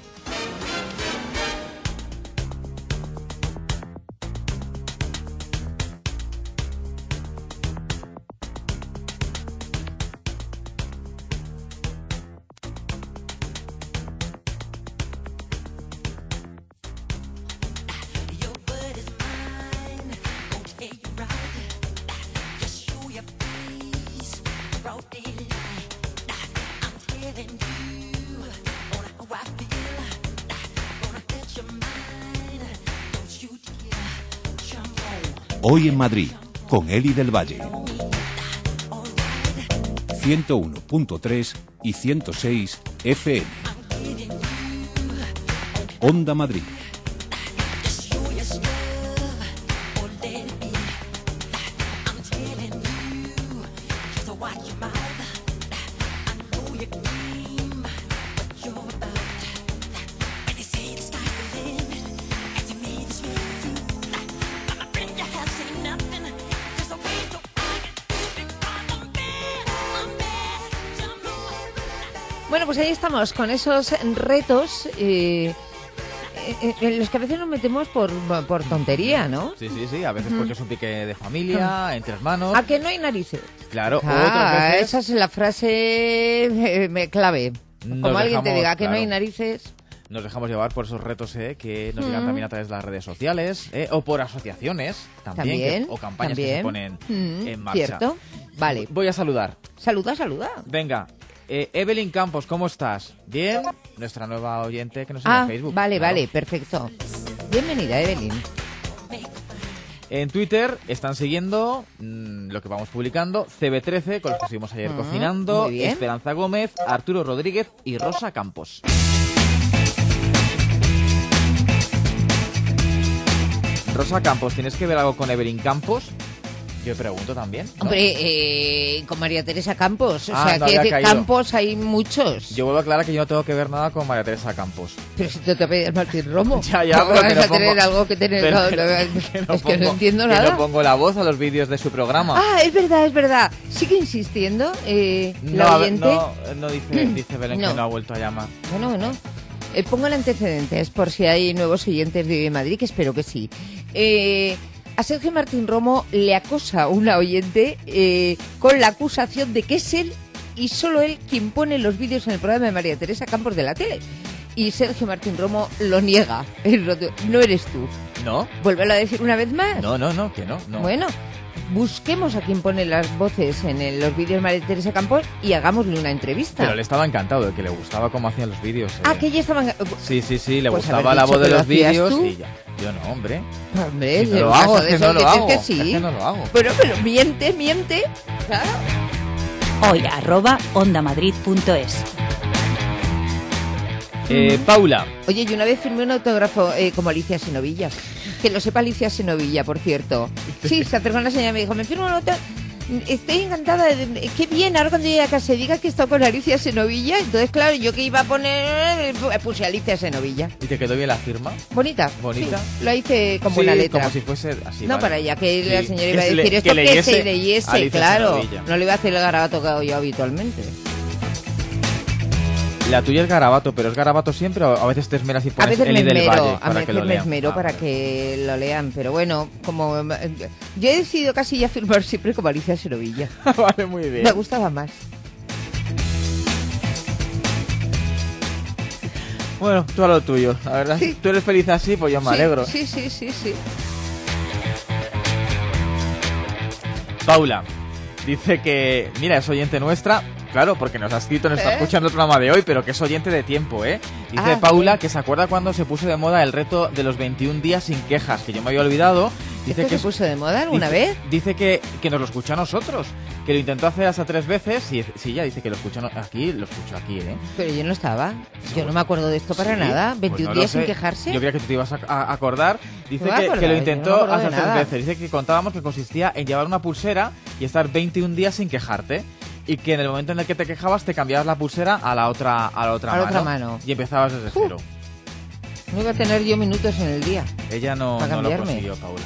Hoy en Madrid, con Eli del Valle. 101.3 y 106 FM. Onda Madrid. Bueno, pues ahí estamos, con esos retos en los que a veces nos metemos por tontería, ¿no? Sí, a veces porque es un pique de familia, entre hermanos. ¿A que no hay narices? Claro, otras veces... esa es la frase clave. Como alguien te diga que no hay narices... Nos dejamos llevar por esos retos que nos llegan también a través de las redes sociales o por asociaciones también o campañas que se ponen en marcha. Cierto, vale. Voy a saludar. Saluda. Venga. Evelyn Campos, ¿cómo estás? ¿Bien? Nuestra nueva oyente que nos sigue en Facebook. Vale, perfecto. Bienvenida, Evelyn. En Twitter están siguiendo lo que vamos publicando. CB13, con los que estuvimos ayer cocinando. Esperanza Gómez, Arturo Rodríguez y Rosa Campos. Rosa Campos, ¿tienes que ver algo con Evelyn Campos? Yo pregunto también, ¿no? Hombre, con María Teresa Campos. O sea, que Campos hay muchos. Yo vuelvo a aclarar que yo no tengo que ver nada con María Teresa Campos. Pero si te pedías Martín Romo. ya, ¿cómo pero vas que a tener algo que tener? Es que no entiendo nada. Que no pongo la voz a los vídeos de su programa. Es verdad. Sigue insistiendo la oyente. No dice Belén que no ha vuelto a llamar. Bueno. Pongo el antecedentes por si hay nuevos oyentes de Hoy en Madrid, que espero que sí. A Sergio Martín Romo le acosa una oyente con la acusación de que es él y solo él quien pone los vídeos en el programa de María Teresa Campos de la tele. Y Sergio Martín Romo lo niega. No eres tú. ¿No? Vuélvelo a decir una vez más. No, que no. Bueno, busquemos a quien pone las voces en los vídeos María Teresa Campos y hagámosle una entrevista. Pero le estaba encantado, de que le gustaba cómo hacían los vídeos. Que ella estaba... Sí, le pues gustaba la voz de los vídeos y ya. Yo no, hombre. Hombre, si no lo hago, es que no lo hago. Que sí. Es que no lo hago. Pero miente. Claro. Hoy @ondamadrid.es. Paula. Oye, yo una vez firmé un autógrafo como Alicia Senovilla. Que lo sepa Alicia Senovilla, por cierto. Sí, se acercó una señora y me dijo, me firmo un autógrafo. Estoy encantada. Qué bien, ahora cuando llegue a casa diga que he estado con Alicia Senovilla. Entonces, claro, yo que iba a poner... Puse Alicia Senovilla. ¿Y te quedó bien la firma? Bonita. Sí, la hice con buena letra. Como si fuese así. No, vale. Para ella, que la señora iba a decir esto que se leyese, claro. No le iba a hacer el garabato que hago yo habitualmente. La tuya es garabato, pero ¿es garabato siempre o a veces te esmeras y pones Eli del Valle para que lo lean? A veces me esmero para que lo lean, pero bueno, como yo he decidido casi ya firmar siempre como Alicia Senovilla. Vale, muy bien. Me gustaba más. Bueno, tú a lo tuyo, la verdad. Sí. Tú eres feliz así, pues yo me alegro. Sí. Paula dice que, mira, es oyente nuestra. Claro, porque nos ha escrito, nos está escuchando el programa de hoy, pero que es oyente de tiempo, ¿eh? Dice Paula que se acuerda cuando se puso de moda el reto de los 21 días sin quejas, que yo me había olvidado. Dice que se puso de moda alguna vez. Dice que nos lo escuchó a nosotros, que lo intentó hacer hasta 3 veces y sí, ya dice que lo escuchó aquí, ¿eh? Pero yo no estaba, yo no me acuerdo de esto para nada, 21 días sin quejarse. Yo creía que tú te ibas a acordar. Dice que lo intentó hasta 3 veces. Dice que contábamos que consistía en llevar una pulsera y estar 21 días sin quejarte. Y que en el momento en el que te quejabas te cambiabas la pulsera a la otra mano. Y empezabas desde cero. No iba a tener yo minutos en el día. Ella no lo consiguió, Paula,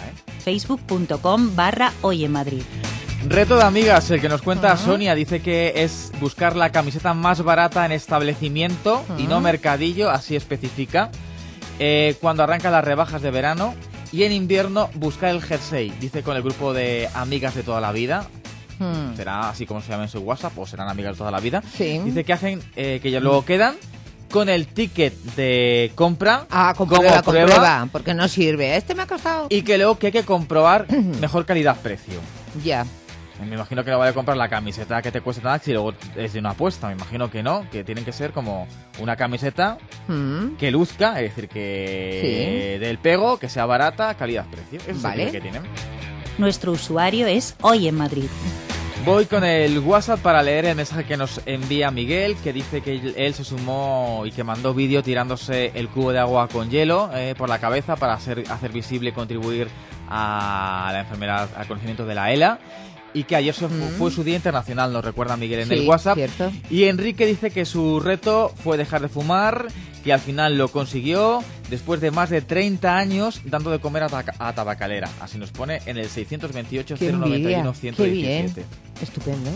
Facebook.com/hoyenmadrid. Reto de amigas, el que nos cuenta Sonia, dice que es buscar la camiseta más barata en establecimiento y no mercadillo, así especifica. Cuando arrancan las rebajas de verano. Y en invierno buscar el jersey, dice, con el grupo de amigas de toda la vida. Será así como se llama en su WhatsApp o serán amigas de toda la vida. Sí. Dice que hacen que ya luego quedan con el ticket de compra como prueba, porque no sirve. Este me ha costado. Y que luego que hay que comprobar mejor calidad-precio. Ya. Me imagino que no vale comprar la camiseta que te cuesta nada si luego es de una apuesta. Me imagino que no, que tienen que ser como una camiseta que luzca, es decir, que del pego, que sea barata, calidad-precio. Eso es lo que tienen. Nuestro usuario es Hoy en Madrid. Voy con el WhatsApp para leer el mensaje que nos envía Miguel, que dice que él se sumó y que mandó vídeo tirándose el cubo de agua con hielo por la cabeza para hacer visible y contribuir a la enfermedad, al conocimiento de la ELA. Y que ayer fue su Día Internacional, nos recuerda Miguel en el WhatsApp. Cierto. Y Enrique dice que su reto fue dejar de fumar, que al final lo consiguió después de más de 30 años dando de comer a tabacalera. Así nos pone en el 628 091 117. Qué bien. Estupendo.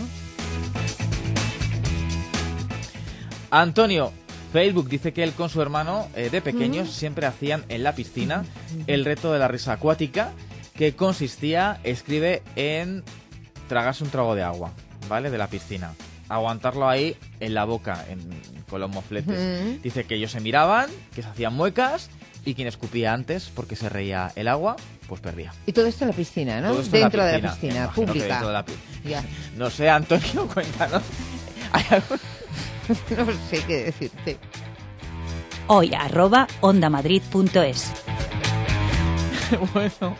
Antonio, Facebook dice que él con su hermano de pequeños siempre hacían en la piscina el reto de la risa acuática, que consistía, escribe, en tragarse un trago de agua, ¿vale? De la piscina. Aguantarlo ahí en la boca, con los mofletes. Dice que ellos se miraban, que se hacían muecas, y quien escupía antes, porque se reía el agua, pues perdía. Y todo esto en la piscina, ¿no? Dentro de la piscina pública. Ya. No sé, Antonio, cuéntanos. ¿Hay algo? No sé qué decirte. Hoy @ondamadrid.es. Bueno.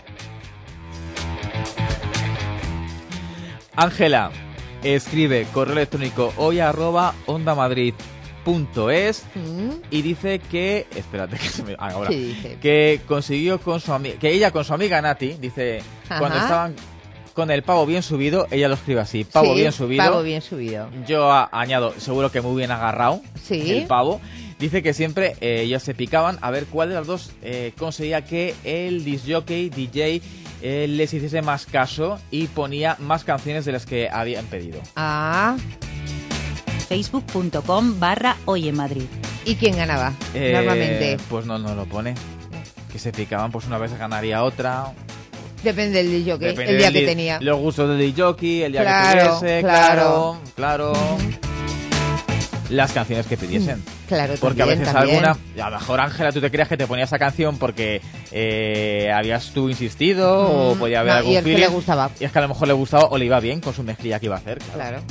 Ángela escribe correo electrónico hoy@ondamadrid.es y dice que, espérate que se me ahora, que consiguió con su amiga, que ella con su amiga Nati, dice, cuando estaban con el pavo bien subido, ella lo escribe así, pavo bien subido. Pavo bien subido. Yo añado, seguro que muy bien agarrado el pavo. Dice que siempre ellos se picaban a ver cuál de las dos conseguía que el discjockey, DJ, les hiciese más caso y ponía más canciones de las que habían pedido. Facebook.com/Hoy en Madrid. ¿Y quién ganaba normalmente? Pues no lo pone. Que se picaban, pues una vez ganaría otra. Depende del disjockey, el día que tenía. Los gustos del disjockey, el día que tuviese, claro. Las canciones que pidiesen. Claro, porque a veces también. a lo mejor Ángela, tú te creías que te ponía esa canción porque habías tú insistido o podía haber algún y es feeling. que le gustaba. Y es que a lo mejor le gustaba o le iba bien con su mezclilla que iba a hacer. Claro.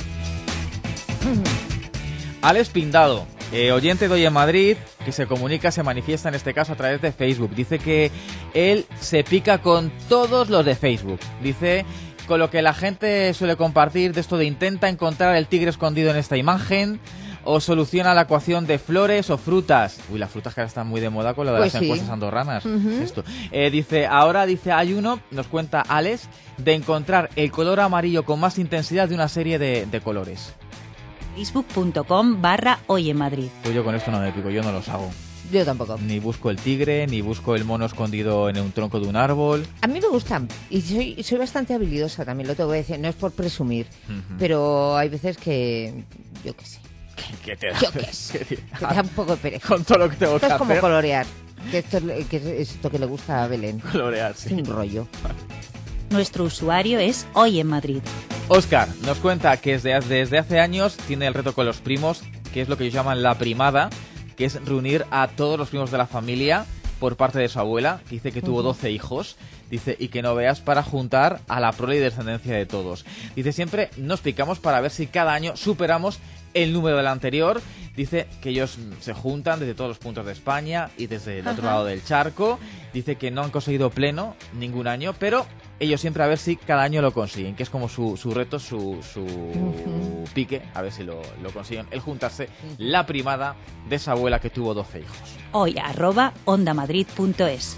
Alex Pindado, oyente de Hoy en Madrid, que se comunica, se manifiesta en este caso a través de Facebook. Dice que él se pica con todos los de Facebook. Dice, con lo que la gente suele compartir de esto de intenta encontrar el tigre escondido en esta imagen, o soluciona la ecuación de flores o frutas. Uy, las frutas que ahora están muy de moda con lo de Pues las sí. encuestas andorranas. Ujú. Esto. Dice, hay uno, nos cuenta Alex, de encontrar el color amarillo con más intensidad de una serie de colores. Facebook.com/Hoy en Madrid. Pues yo con esto no me pico, yo no los hago. Yo tampoco. Ni busco el tigre, ni busco el mono escondido en un tronco de un árbol. A mí me gustan y soy bastante habilidosa también, lo tengo que decir, no es por presumir, pero hay veces que, yo qué sé, ¿Qué te da? yo qué sé, que te da un poco de pereza. Con todo lo que tengo Esto que es como hacer. colorear, que es esto que le gusta a Belén. Colorear, sí. Es un rollo. Nuestro usuario es Hoy en Madrid. Óscar nos cuenta que desde hace años tiene el reto con los primos, que es lo que ellos llaman la primada, que es reunir a todos los primos de la familia por parte de su abuela. Dice que tuvo 12 hijos, dice, y que no veas, para juntar a la prole y descendencia de todos. Dice, siempre nos picamos para ver si cada año superamos el número del anterior. Dice que ellos se juntan desde todos los puntos de España y desde el otro lado del charco. Dice que no han conseguido pleno ningún año, pero ellos siempre a ver si cada año lo consiguen, que es como su reto, su pique, a ver si lo consiguen, el juntarse la primada de esa abuela que tuvo 12 hijos. Hoy @ondamadrid.es.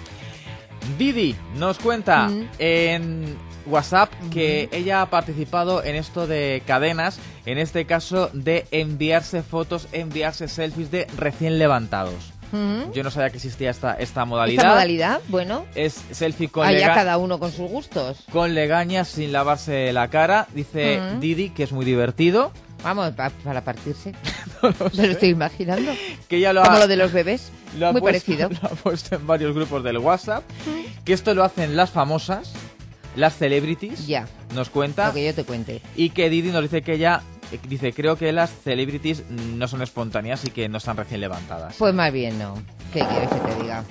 Didi nos cuenta en WhatsApp que ella ha participado en esto de cadenas, en este caso de enviarse fotos, enviarse selfies de recién levantados. Yo no sabía que existía esta modalidad. ¿Esta modalidad? Bueno. Es selfie con Allá cada uno con sus gustos. con legañas sin lavarse la cara. Dice Didi que es muy divertido. Vamos, para partirse. Me lo estoy imaginando. Que ella como lo de los bebés. lo ha Muy puesto- parecido. Lo ha puesto en varios grupos del WhatsApp. Que esto lo hacen las famosas, las celebrities. Ya. Nos cuenta. Lo que yo te cuente. Y que Didi nos dice que ella dice, creo que las celebrities no son espontáneas y que no están recién levantadas. Pues más bien no. ¿Qué quieres que te diga?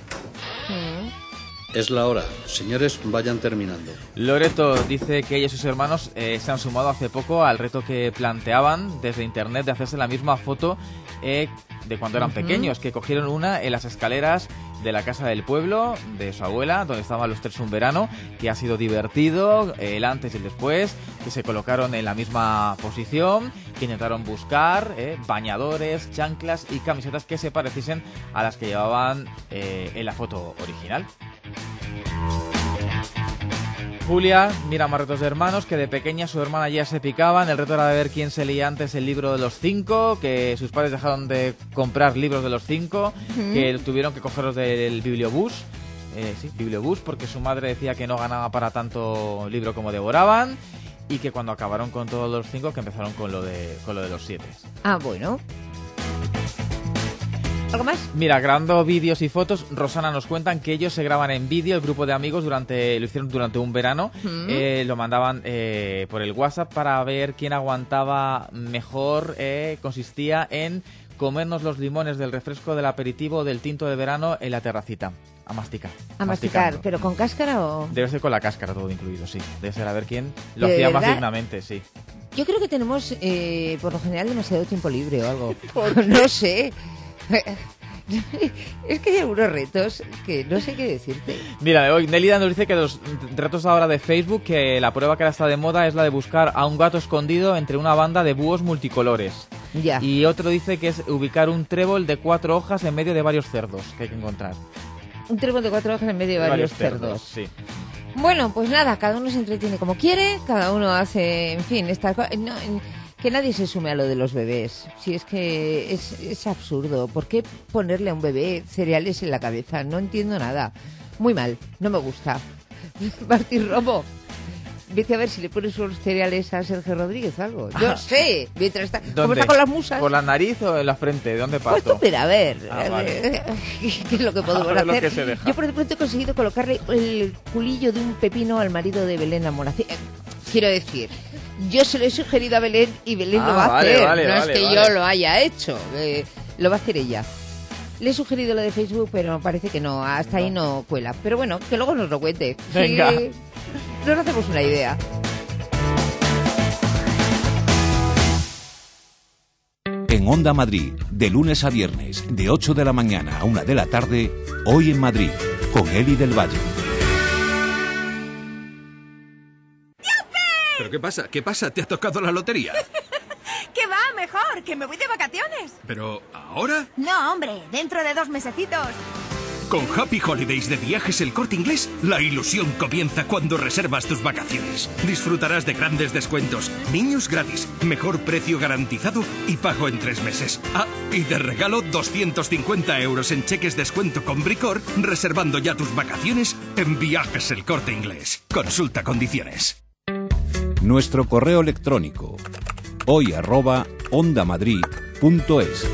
Es la hora. Señores, vayan terminando. Loreto dice que ella y sus hermanos se han sumado hace poco al reto que planteaban desde internet de hacerse la misma foto de cuando eran pequeños, que cogieron una en las escaleras de la casa del pueblo de su abuela, donde estaban los tres un verano, que ha sido divertido, el antes y el después, que se colocaron en la misma posición, que intentaron buscar bañadores, chanclas y camisetas que se pareciesen a las que llevaban en la foto original. Julia mira más retos de hermanos, que de pequeña su hermana ya se picaban. El reto era de ver quién se leía antes el libro de los 5, que sus padres dejaron de comprar libros de los 5, que tuvieron que cogerlos del bibliobús. Bibliobús, porque su madre decía que no ganaba para tanto libro como devoraban. Y que cuando acabaron con todos los 5, que empezaron con lo de los 7. Ah, bueno. ¿Algo más? Mira, grabando vídeos y fotos, Rosana nos cuentan que ellos se graban en vídeo, el grupo de amigos lo hicieron durante un verano, lo mandaban por el WhatsApp para ver quién aguantaba mejor. Consistía en comernos los limones del refresco del aperitivo del tinto de verano en la terracita. A masticar. A masticar, pero con cáscara o... Debe ser con la cáscara todo incluido, sí. Debe ser a ver quién lo ¿De hacía más verdad? dignamente, sí. Yo creo que tenemos, por lo general, demasiado tiempo libre o algo. No sé. Es que hay algunos retos que no sé qué decirte. Mira, hoy Nelida nos dice que los retos ahora de Facebook, que la prueba que ahora está de moda es la de buscar a un gato escondido entre una banda de búhos multicolores. Ya. Y otro dice que es ubicar un trébol de 4 hojas en medio de varios cerdos que hay que encontrar. Un trébol de 4 hojas en medio de varios cerdos. Sí. Bueno, pues nada, cada uno se entretiene como quiere, cada uno hace, en fin, estas cosas. Que nadie se sume a lo de los bebés. Si es que es absurdo. ¿Por qué ponerle a un bebé cereales en la cabeza? No entiendo nada. Muy mal, no me gusta. Martín Romo, vete a ver si le pones unos cereales a Sergio Rodríguez o algo. Yo sé, mientras está... ¿Cómo ¿Dónde? está con las musas? ¿Por la nariz o en la frente? ¿De dónde Pues parto? tú, mira, a ver, Vale. ¿qué es lo que podemos A ver lo hacer? que se deja. Yo por de pronto he conseguido colocarle el culillo de un pepino al marido de Belén Amoracín. Quiero decir, yo se lo he sugerido a Belén y Belén lo va a vale, hacer. vale, no vale, es que vale. yo lo haya hecho. Lo va a hacer ella. Le he sugerido lo de Facebook, pero parece que no, hasta ahí no cuela. Pero bueno, que luego nos lo cuente. Venga. Sí, nos hacemos una idea. En Onda Madrid, de lunes a viernes, de 8 de la mañana a 1 de la tarde, Hoy en Madrid, con Eli del Valle. ¿Pero qué pasa? ¿Qué pasa? ¿Te ha tocado la lotería? ¿Qué va? Mejor, que me voy de vacaciones. ¿Pero ahora? No, hombre, dentro de 2 mesecitos. Con Happy Holidays de Viajes El Corte Inglés, la ilusión comienza cuando reservas tus vacaciones. Disfrutarás de grandes descuentos, niños gratis, mejor precio garantizado y pago en 3 meses. Ah, y de regalo 250 euros en cheques descuento con Bricor, reservando ya tus vacaciones en Viajes El Corte Inglés. Consulta condiciones. Nuestro correo electrónico hoy@ondamadrid.es.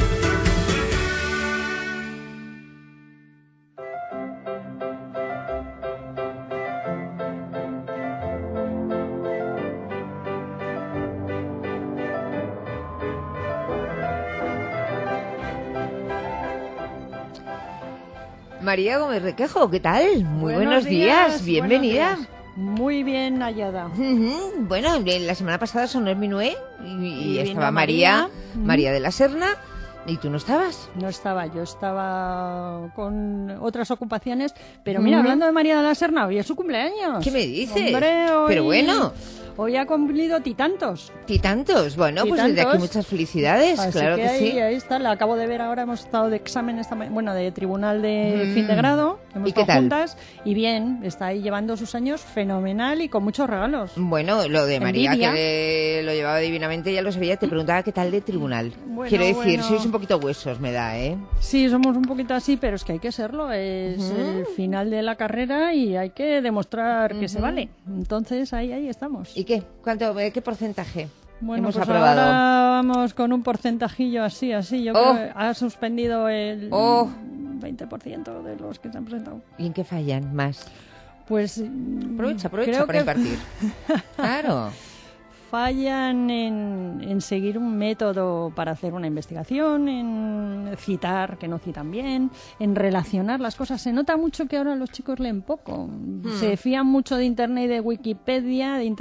María Gómez Requejo, ¿qué tal? Muy buenos días, bienvenida. Buenos días. Muy bien hallada. Bueno, la semana pasada sonó el minué y estaba vino María de la Serna. ¿Y tú no estabas? No estaba, yo estaba con otras ocupaciones. Pero mira, hablando de María de la Serna, hoy es su cumpleaños. ¿Qué me dices? Hombre, hoy, pero bueno. Hoy ha cumplido titantos. ¿Titantos? Bueno, pues desde aquí muchas felicidades, así claro que sí. Ahí está, la acabo de ver ahora, hemos estado de examen, de tribunal de fin de grado. Hemos ¿Y qué estado tal? juntas y bien, está ahí llevando sus años fenomenal y con muchos regalos. Bueno, lo de María, Envidia. que lo llevaba divinamente, ya lo sabía, te preguntaba qué tal de tribunal. Bueno, Quiero decir, bueno. sois un poquito huesos, me da, ¿eh? Sí, somos un poquito así, pero es que hay que serlo. Es el final de la carrera y hay que demostrar que se vale. Entonces, ahí estamos. ¿Y qué? ¿Qué porcentaje Bueno, hemos pues aprobado? ahora vamos con un porcentajillo así. Yo creo que ha suspendido el 20% de los que se han presentado. ¿Y en qué fallan más? Pues aprovecha creo para que impartir. Claro. Fallan en seguir un método para hacer una investigación, en citar, que no citan bien, en relacionar las cosas. Se nota mucho que ahora los chicos leen poco. Se fían mucho de Internet y de Wikipedia, y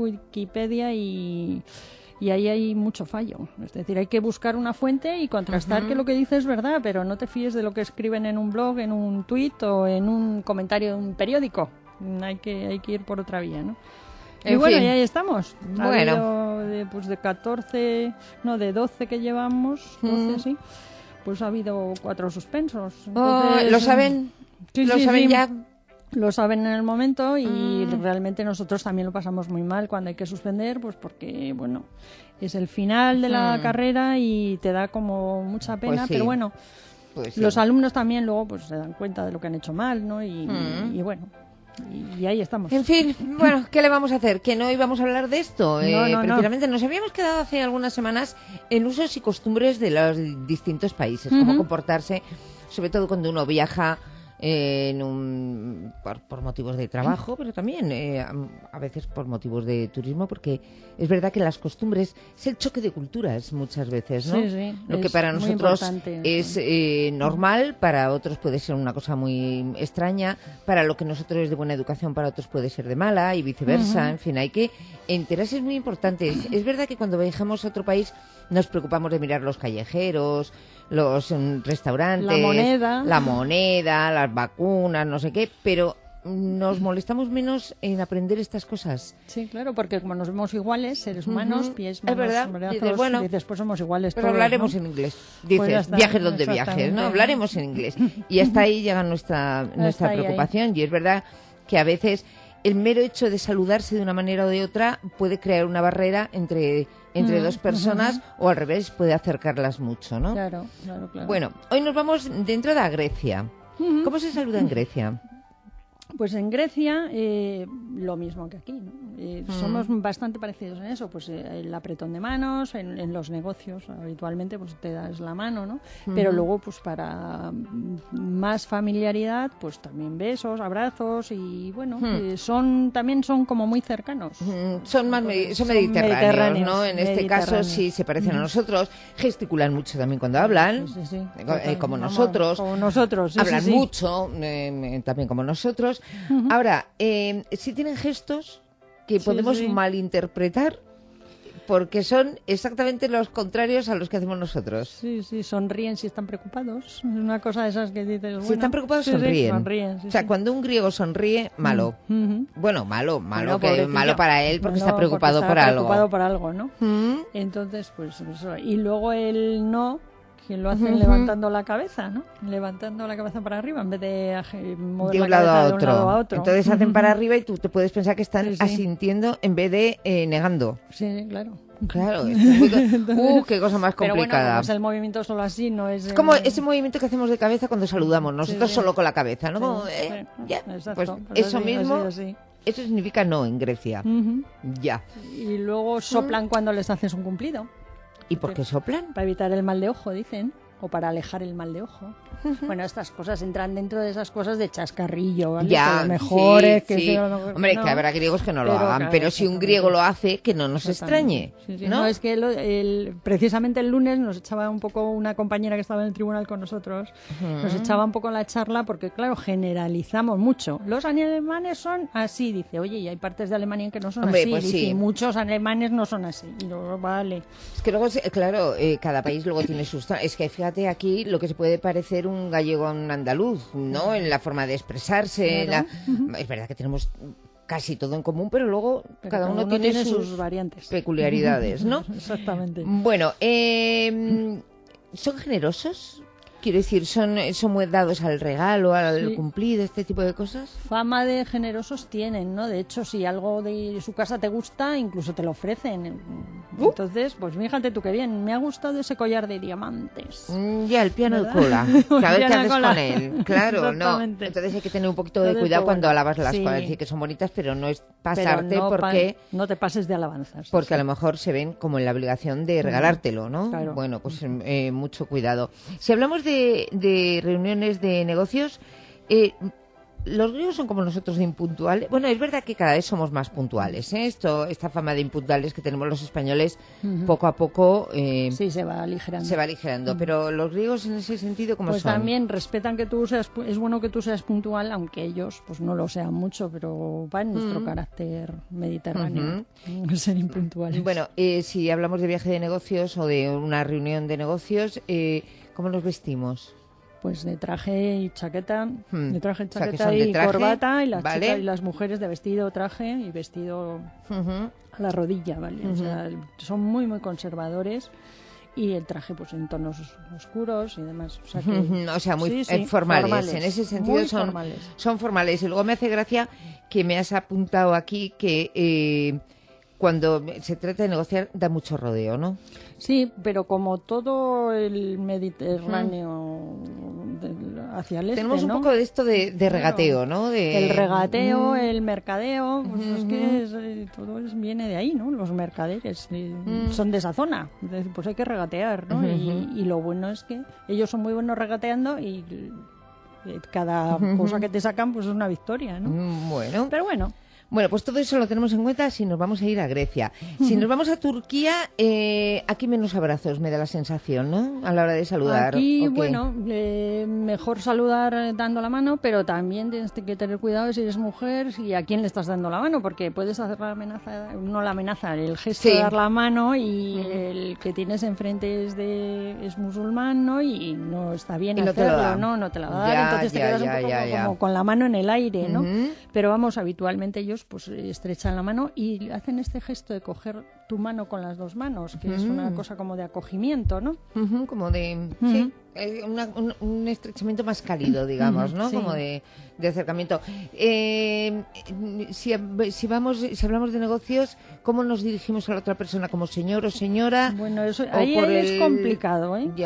ahí hay mucho fallo. Es decir, hay que buscar una fuente y contrastar que lo que dice es verdad, pero no te fíes de lo que escriben en un blog, en un tuit o en un comentario de un periódico. Hay que ir por otra vía, ¿no? Y bueno, y ahí estamos. Bueno. De 12 que llevamos, 12 sí, pues ha habido 4 suspensos. Entonces, ¿Lo saben? Sí, ¿Lo sí, saben sí. ya? Lo saben en el momento y realmente nosotros también lo pasamos muy mal cuando hay que suspender, pues porque, bueno, es el final de la carrera y te da como mucha pena, Pues sí. pero bueno, Pues sí. los alumnos también luego pues se dan cuenta de lo que han hecho mal, ¿no? Y bueno, y ahí estamos. En fin, bueno, ¿qué le vamos a hacer? Que no íbamos a hablar de esto. No. Precisamente nos habíamos quedado hace algunas semanas en usos y costumbres de los distintos países, cómo comportarse, sobre todo cuando uno viaja por motivos de trabajo, pero también a veces por motivos de turismo, porque es verdad que las costumbres es el choque de culturas muchas veces, ¿no? Sí, Lo que es para muy nosotros importante, es normal, para otros puede ser una cosa muy extraña, para lo que nosotros es de buena educación, para otros puede ser de mala y viceversa. En fin, hay que enterarse, es muy importante. Es verdad que cuando viajamos a otro país nos preocupamos de mirar los callejeros, los restaurantes, la moneda, las vacunas, no sé qué, pero nos molestamos menos en aprender estas cosas. Sí, claro, porque como nos vemos iguales, seres humanos, pies, manos, es verdad. brazos, Dices, bueno, dices, pues somos iguales pero todos, hablaremos ¿no? en inglés. Pues Dices, ya está, viajes donde viajes, exactamente. ¿no? Hablaremos en inglés. Y hasta ahí llega nuestra ahí, preocupación. Y es verdad que a veces el mero hecho de saludarse de una manera o de otra puede crear una barrera entre dos personas o al revés, puede acercarlas mucho, ¿no? Claro. Bueno, hoy nos vamos de entrada a Grecia. ¿Cómo se saluda en Grecia? Pues en Grecia lo mismo que aquí, ¿no? Somos bastante parecidos en eso, pues el apretón de manos, en los negocios habitualmente pues te das la mano, ¿no? Pero luego pues para más familiaridad pues también besos, abrazos y bueno, también son como muy cercanos. Son mediterráneos, ¿no? En este caso sí se parecen a nosotros, gesticulan mucho también cuando hablan, como nosotros. Como nosotros, hablan mucho, también como nosotros. Ahora, sí tienen gestos que podemos malinterpretar porque son exactamente los contrarios a los que hacemos nosotros. Sí, sonríen si están preocupados. Es una cosa de esas que dices, bueno... Si están preocupados, sonríen. O sea, cuando un griego sonríe, malo. Bueno, malo para él porque está preocupado por algo. Preocupado por algo, ¿no? Entonces, pues eso. Y luego el no... que lo hacen levantando la cabeza, ¿no? Levantando la cabeza para arriba en vez de mover de un lado a otro. Entonces hacen para arriba y tú te puedes pensar que están asintiendo en vez de negando. Sí, claro. Claro, qué cosa más complicada. Pero bueno, como es el movimiento solo así, no es... Es como ese movimiento que hacemos de cabeza cuando saludamos, nosotros solo con la cabeza, ¿no? Como, exacto, pues eso así, mismo, así. Eso significa no en Grecia. Ya. Y luego soplan cuando les haces un cumplido. ¿Y por qué soplan? Para evitar el mal de ojo, dicen. O para alejar el mal de ojo. Bueno, estas cosas entran dentro de esas cosas de chascarrillo, ¿vale? Ya, que lo mejor es que... sí. Hombre, que habrá griegos que no lo hagan, pero si un griego lo hace, que no nos extrañe. ¿no? Es que precisamente el lunes nos echaba un poco una compañera que estaba en el tribunal con nosotros, nos echaba un poco la charla porque, claro, generalizamos mucho. Los alemanes son así, dice. Oye, y hay partes de Alemania que no son así. Pues dice, sí. Muchos alemanes no son así. Y luego, vale. Es que luego, claro, cada país luego tiene sus... Es que fíjate aquí lo que se puede parecer un gallego a un andaluz, ¿no? En la forma de expresarse. Claro. Es verdad que tenemos casi todo en común, pero luego cada uno tiene sus variantes, peculiaridades, ¿no? Exactamente. Bueno, ¿son generosos? Quiero decir, ¿son muy dados al regalo, al cumplido, este tipo de cosas? Fama de generosos tienen, ¿no? De hecho, si algo de su casa te gusta, incluso te lo ofrecen. Entonces, pues fíjate tú qué bien. Me ha gustado ese collar de diamantes. Ya, el piano de cola. A ver qué haces con él. Claro, no. Entonces hay que tener un poquito de cuidado cuando alabas las cosas. Decir que son bonitas, pero no es pasarte porque... No te pases de alabanzas. Porque a lo mejor se ven como en la obligación de regalártelo, ¿no? Claro. Bueno, pues mucho cuidado. Si hablamos de reuniones de negocios, los griegos son como nosotros de impuntuales. Bueno, es verdad que cada vez somos más puntuales, ¿eh? Esta fama de impuntuales que tenemos los españoles, poco a poco... sí, se va aligerando. Se va aligerando, pero los griegos en ese sentido, ¿cómo pues son? Pues también respetan que tú seas... Es bueno que tú seas puntual, aunque ellos pues no lo sean mucho, pero va en nuestro carácter mediterráneo, ser impuntuales. Bueno, si hablamos de viaje de negocios o de una reunión de negocios, ¿cómo nos vestimos? Pues de traje y chaqueta, de traje, chaqueta, o sea, y traje, corbata, y las ¿vale? chicas y las mujeres de vestido, traje y vestido a la rodilla, ¿vale? O sea, son muy, muy conservadores. Y el traje pues en tonos oscuros y demás. O sea, que, muy formales. En ese sentido son formales. Y luego me hace gracia que me has apuntado aquí que... cuando se trata de negociar da mucho rodeo, ¿no? Sí, pero como todo el Mediterráneo hacia el este, tenemos un poco de esto de regateo, ¿no? El regateo, el mercadeo, pues es que todo viene de ahí, ¿no? Los mercaderes son de esa zona, pues hay que regatear, ¿no? Y lo bueno es que ellos son muy buenos regateando y cada cosa que te sacan pues es una victoria, ¿no? Bueno. Pero bueno. Bueno, pues todo eso lo tenemos en cuenta si nos vamos a ir a Grecia. Si nos vamos a Turquía, aquí menos abrazos me da la sensación, ¿no? A la hora de saludar. Aquí, bueno, mejor saludar dando la mano, pero también tienes que tener cuidado si eres mujer y a quién le estás dando la mano, porque puedes hacer el gesto de dar la mano y el que tienes enfrente es musulmán, ¿no? Y no está bien hacerlo, ¿no? No te la va a dar, entonces te quedas un poco como con la mano en el aire, ¿no? Pero vamos, habitualmente ellos pues estrechan la mano y hacen este gesto de coger tu mano con las dos manos, que es una cosa como de acogimiento, ¿no? Como de... Sí, un estrechamiento más cálido, digamos, ¿no? Sí. Como de acercamiento. Si hablamos de negocios, ¿cómo nos dirigimos a la otra persona? ¿Como señor o señora? Bueno, eso ahí es complicado, ¿eh? Ya.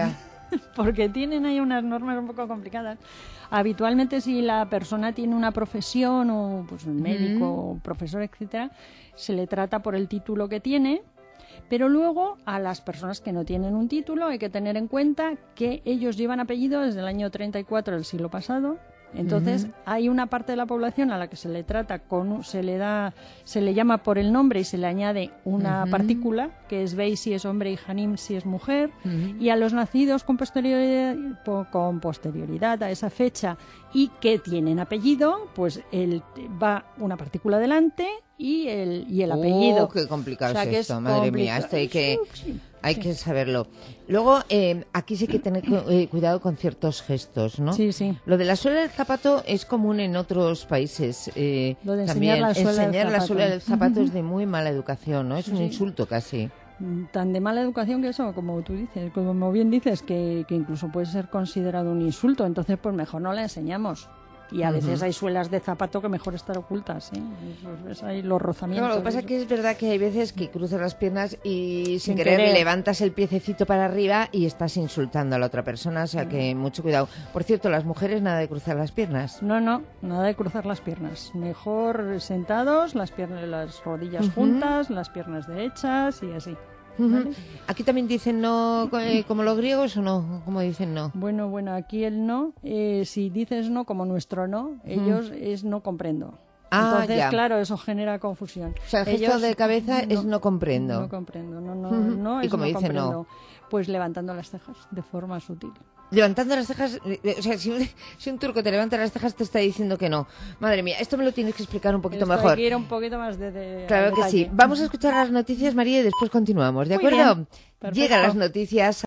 porque tienen ahí unas normas un poco complicadas. Habitualmente, si la persona tiene una profesión, o pues médico, profesor, etcétera, se le trata por el título que tiene. Pero luego, a las personas que no tienen un título, hay que tener en cuenta que ellos llevan apellido desde el año 34 del siglo pasado. Entonces, hay una parte de la población a la que se le trata se le llama por el nombre y se le añade una partícula, que es Bey si es hombre y Hanim si es mujer, y a los nacidos con posterioridad a esa fecha y que tienen apellido, pues va una partícula delante y el apellido. Qué complicado, o sea, es esto, madre mía, esto hay que saberlo. Luego, aquí sí hay que tener cuidado con ciertos gestos, ¿no? Sí, sí. Lo de la suela del zapato es común en otros países. Lo de también enseñar la suela del zapato es de muy mala educación, ¿no? Es un insulto casi. Tan de mala educación que eso, como tú dices, como bien dices, que incluso puede ser considerado un insulto. Entonces, pues mejor no la enseñamos. Y a veces hay suelas de zapato que mejor estar ocultas, ¿sí? Ves ahí los rozamientos. No, lo que pasa es que es verdad que hay veces que cruzas las piernas y sin querer levantas el piececito para arriba y estás insultando a la otra persona, o sea que mucho cuidado. Por cierto, las mujeres nada de cruzar las piernas. No, nada de cruzar las piernas. Mejor sentados, las rodillas juntas, las piernas derechas y así. ¿Vale? Aquí también dicen no como los griegos o no, como dicen no. Bueno, aquí el no, si dices no como nuestro no, ellos es no comprendo. Entonces, claro, eso genera confusión. O sea, el gesto de cabeza es no comprendo. No comprendo, no ¿Y como no dicen comprendo? no? Pues levantando las cejas de forma sutil. Levantando las cejas, o sea, si un turco te levanta las cejas te está diciendo que no. Madre mía, esto me lo tienes que explicar un poquito mejor. Hay que ir un poquito más de Claro que sí. Vamos a escuchar las noticias, María, y después continuamos, ¿de acuerdo? Bien, llegan las noticias.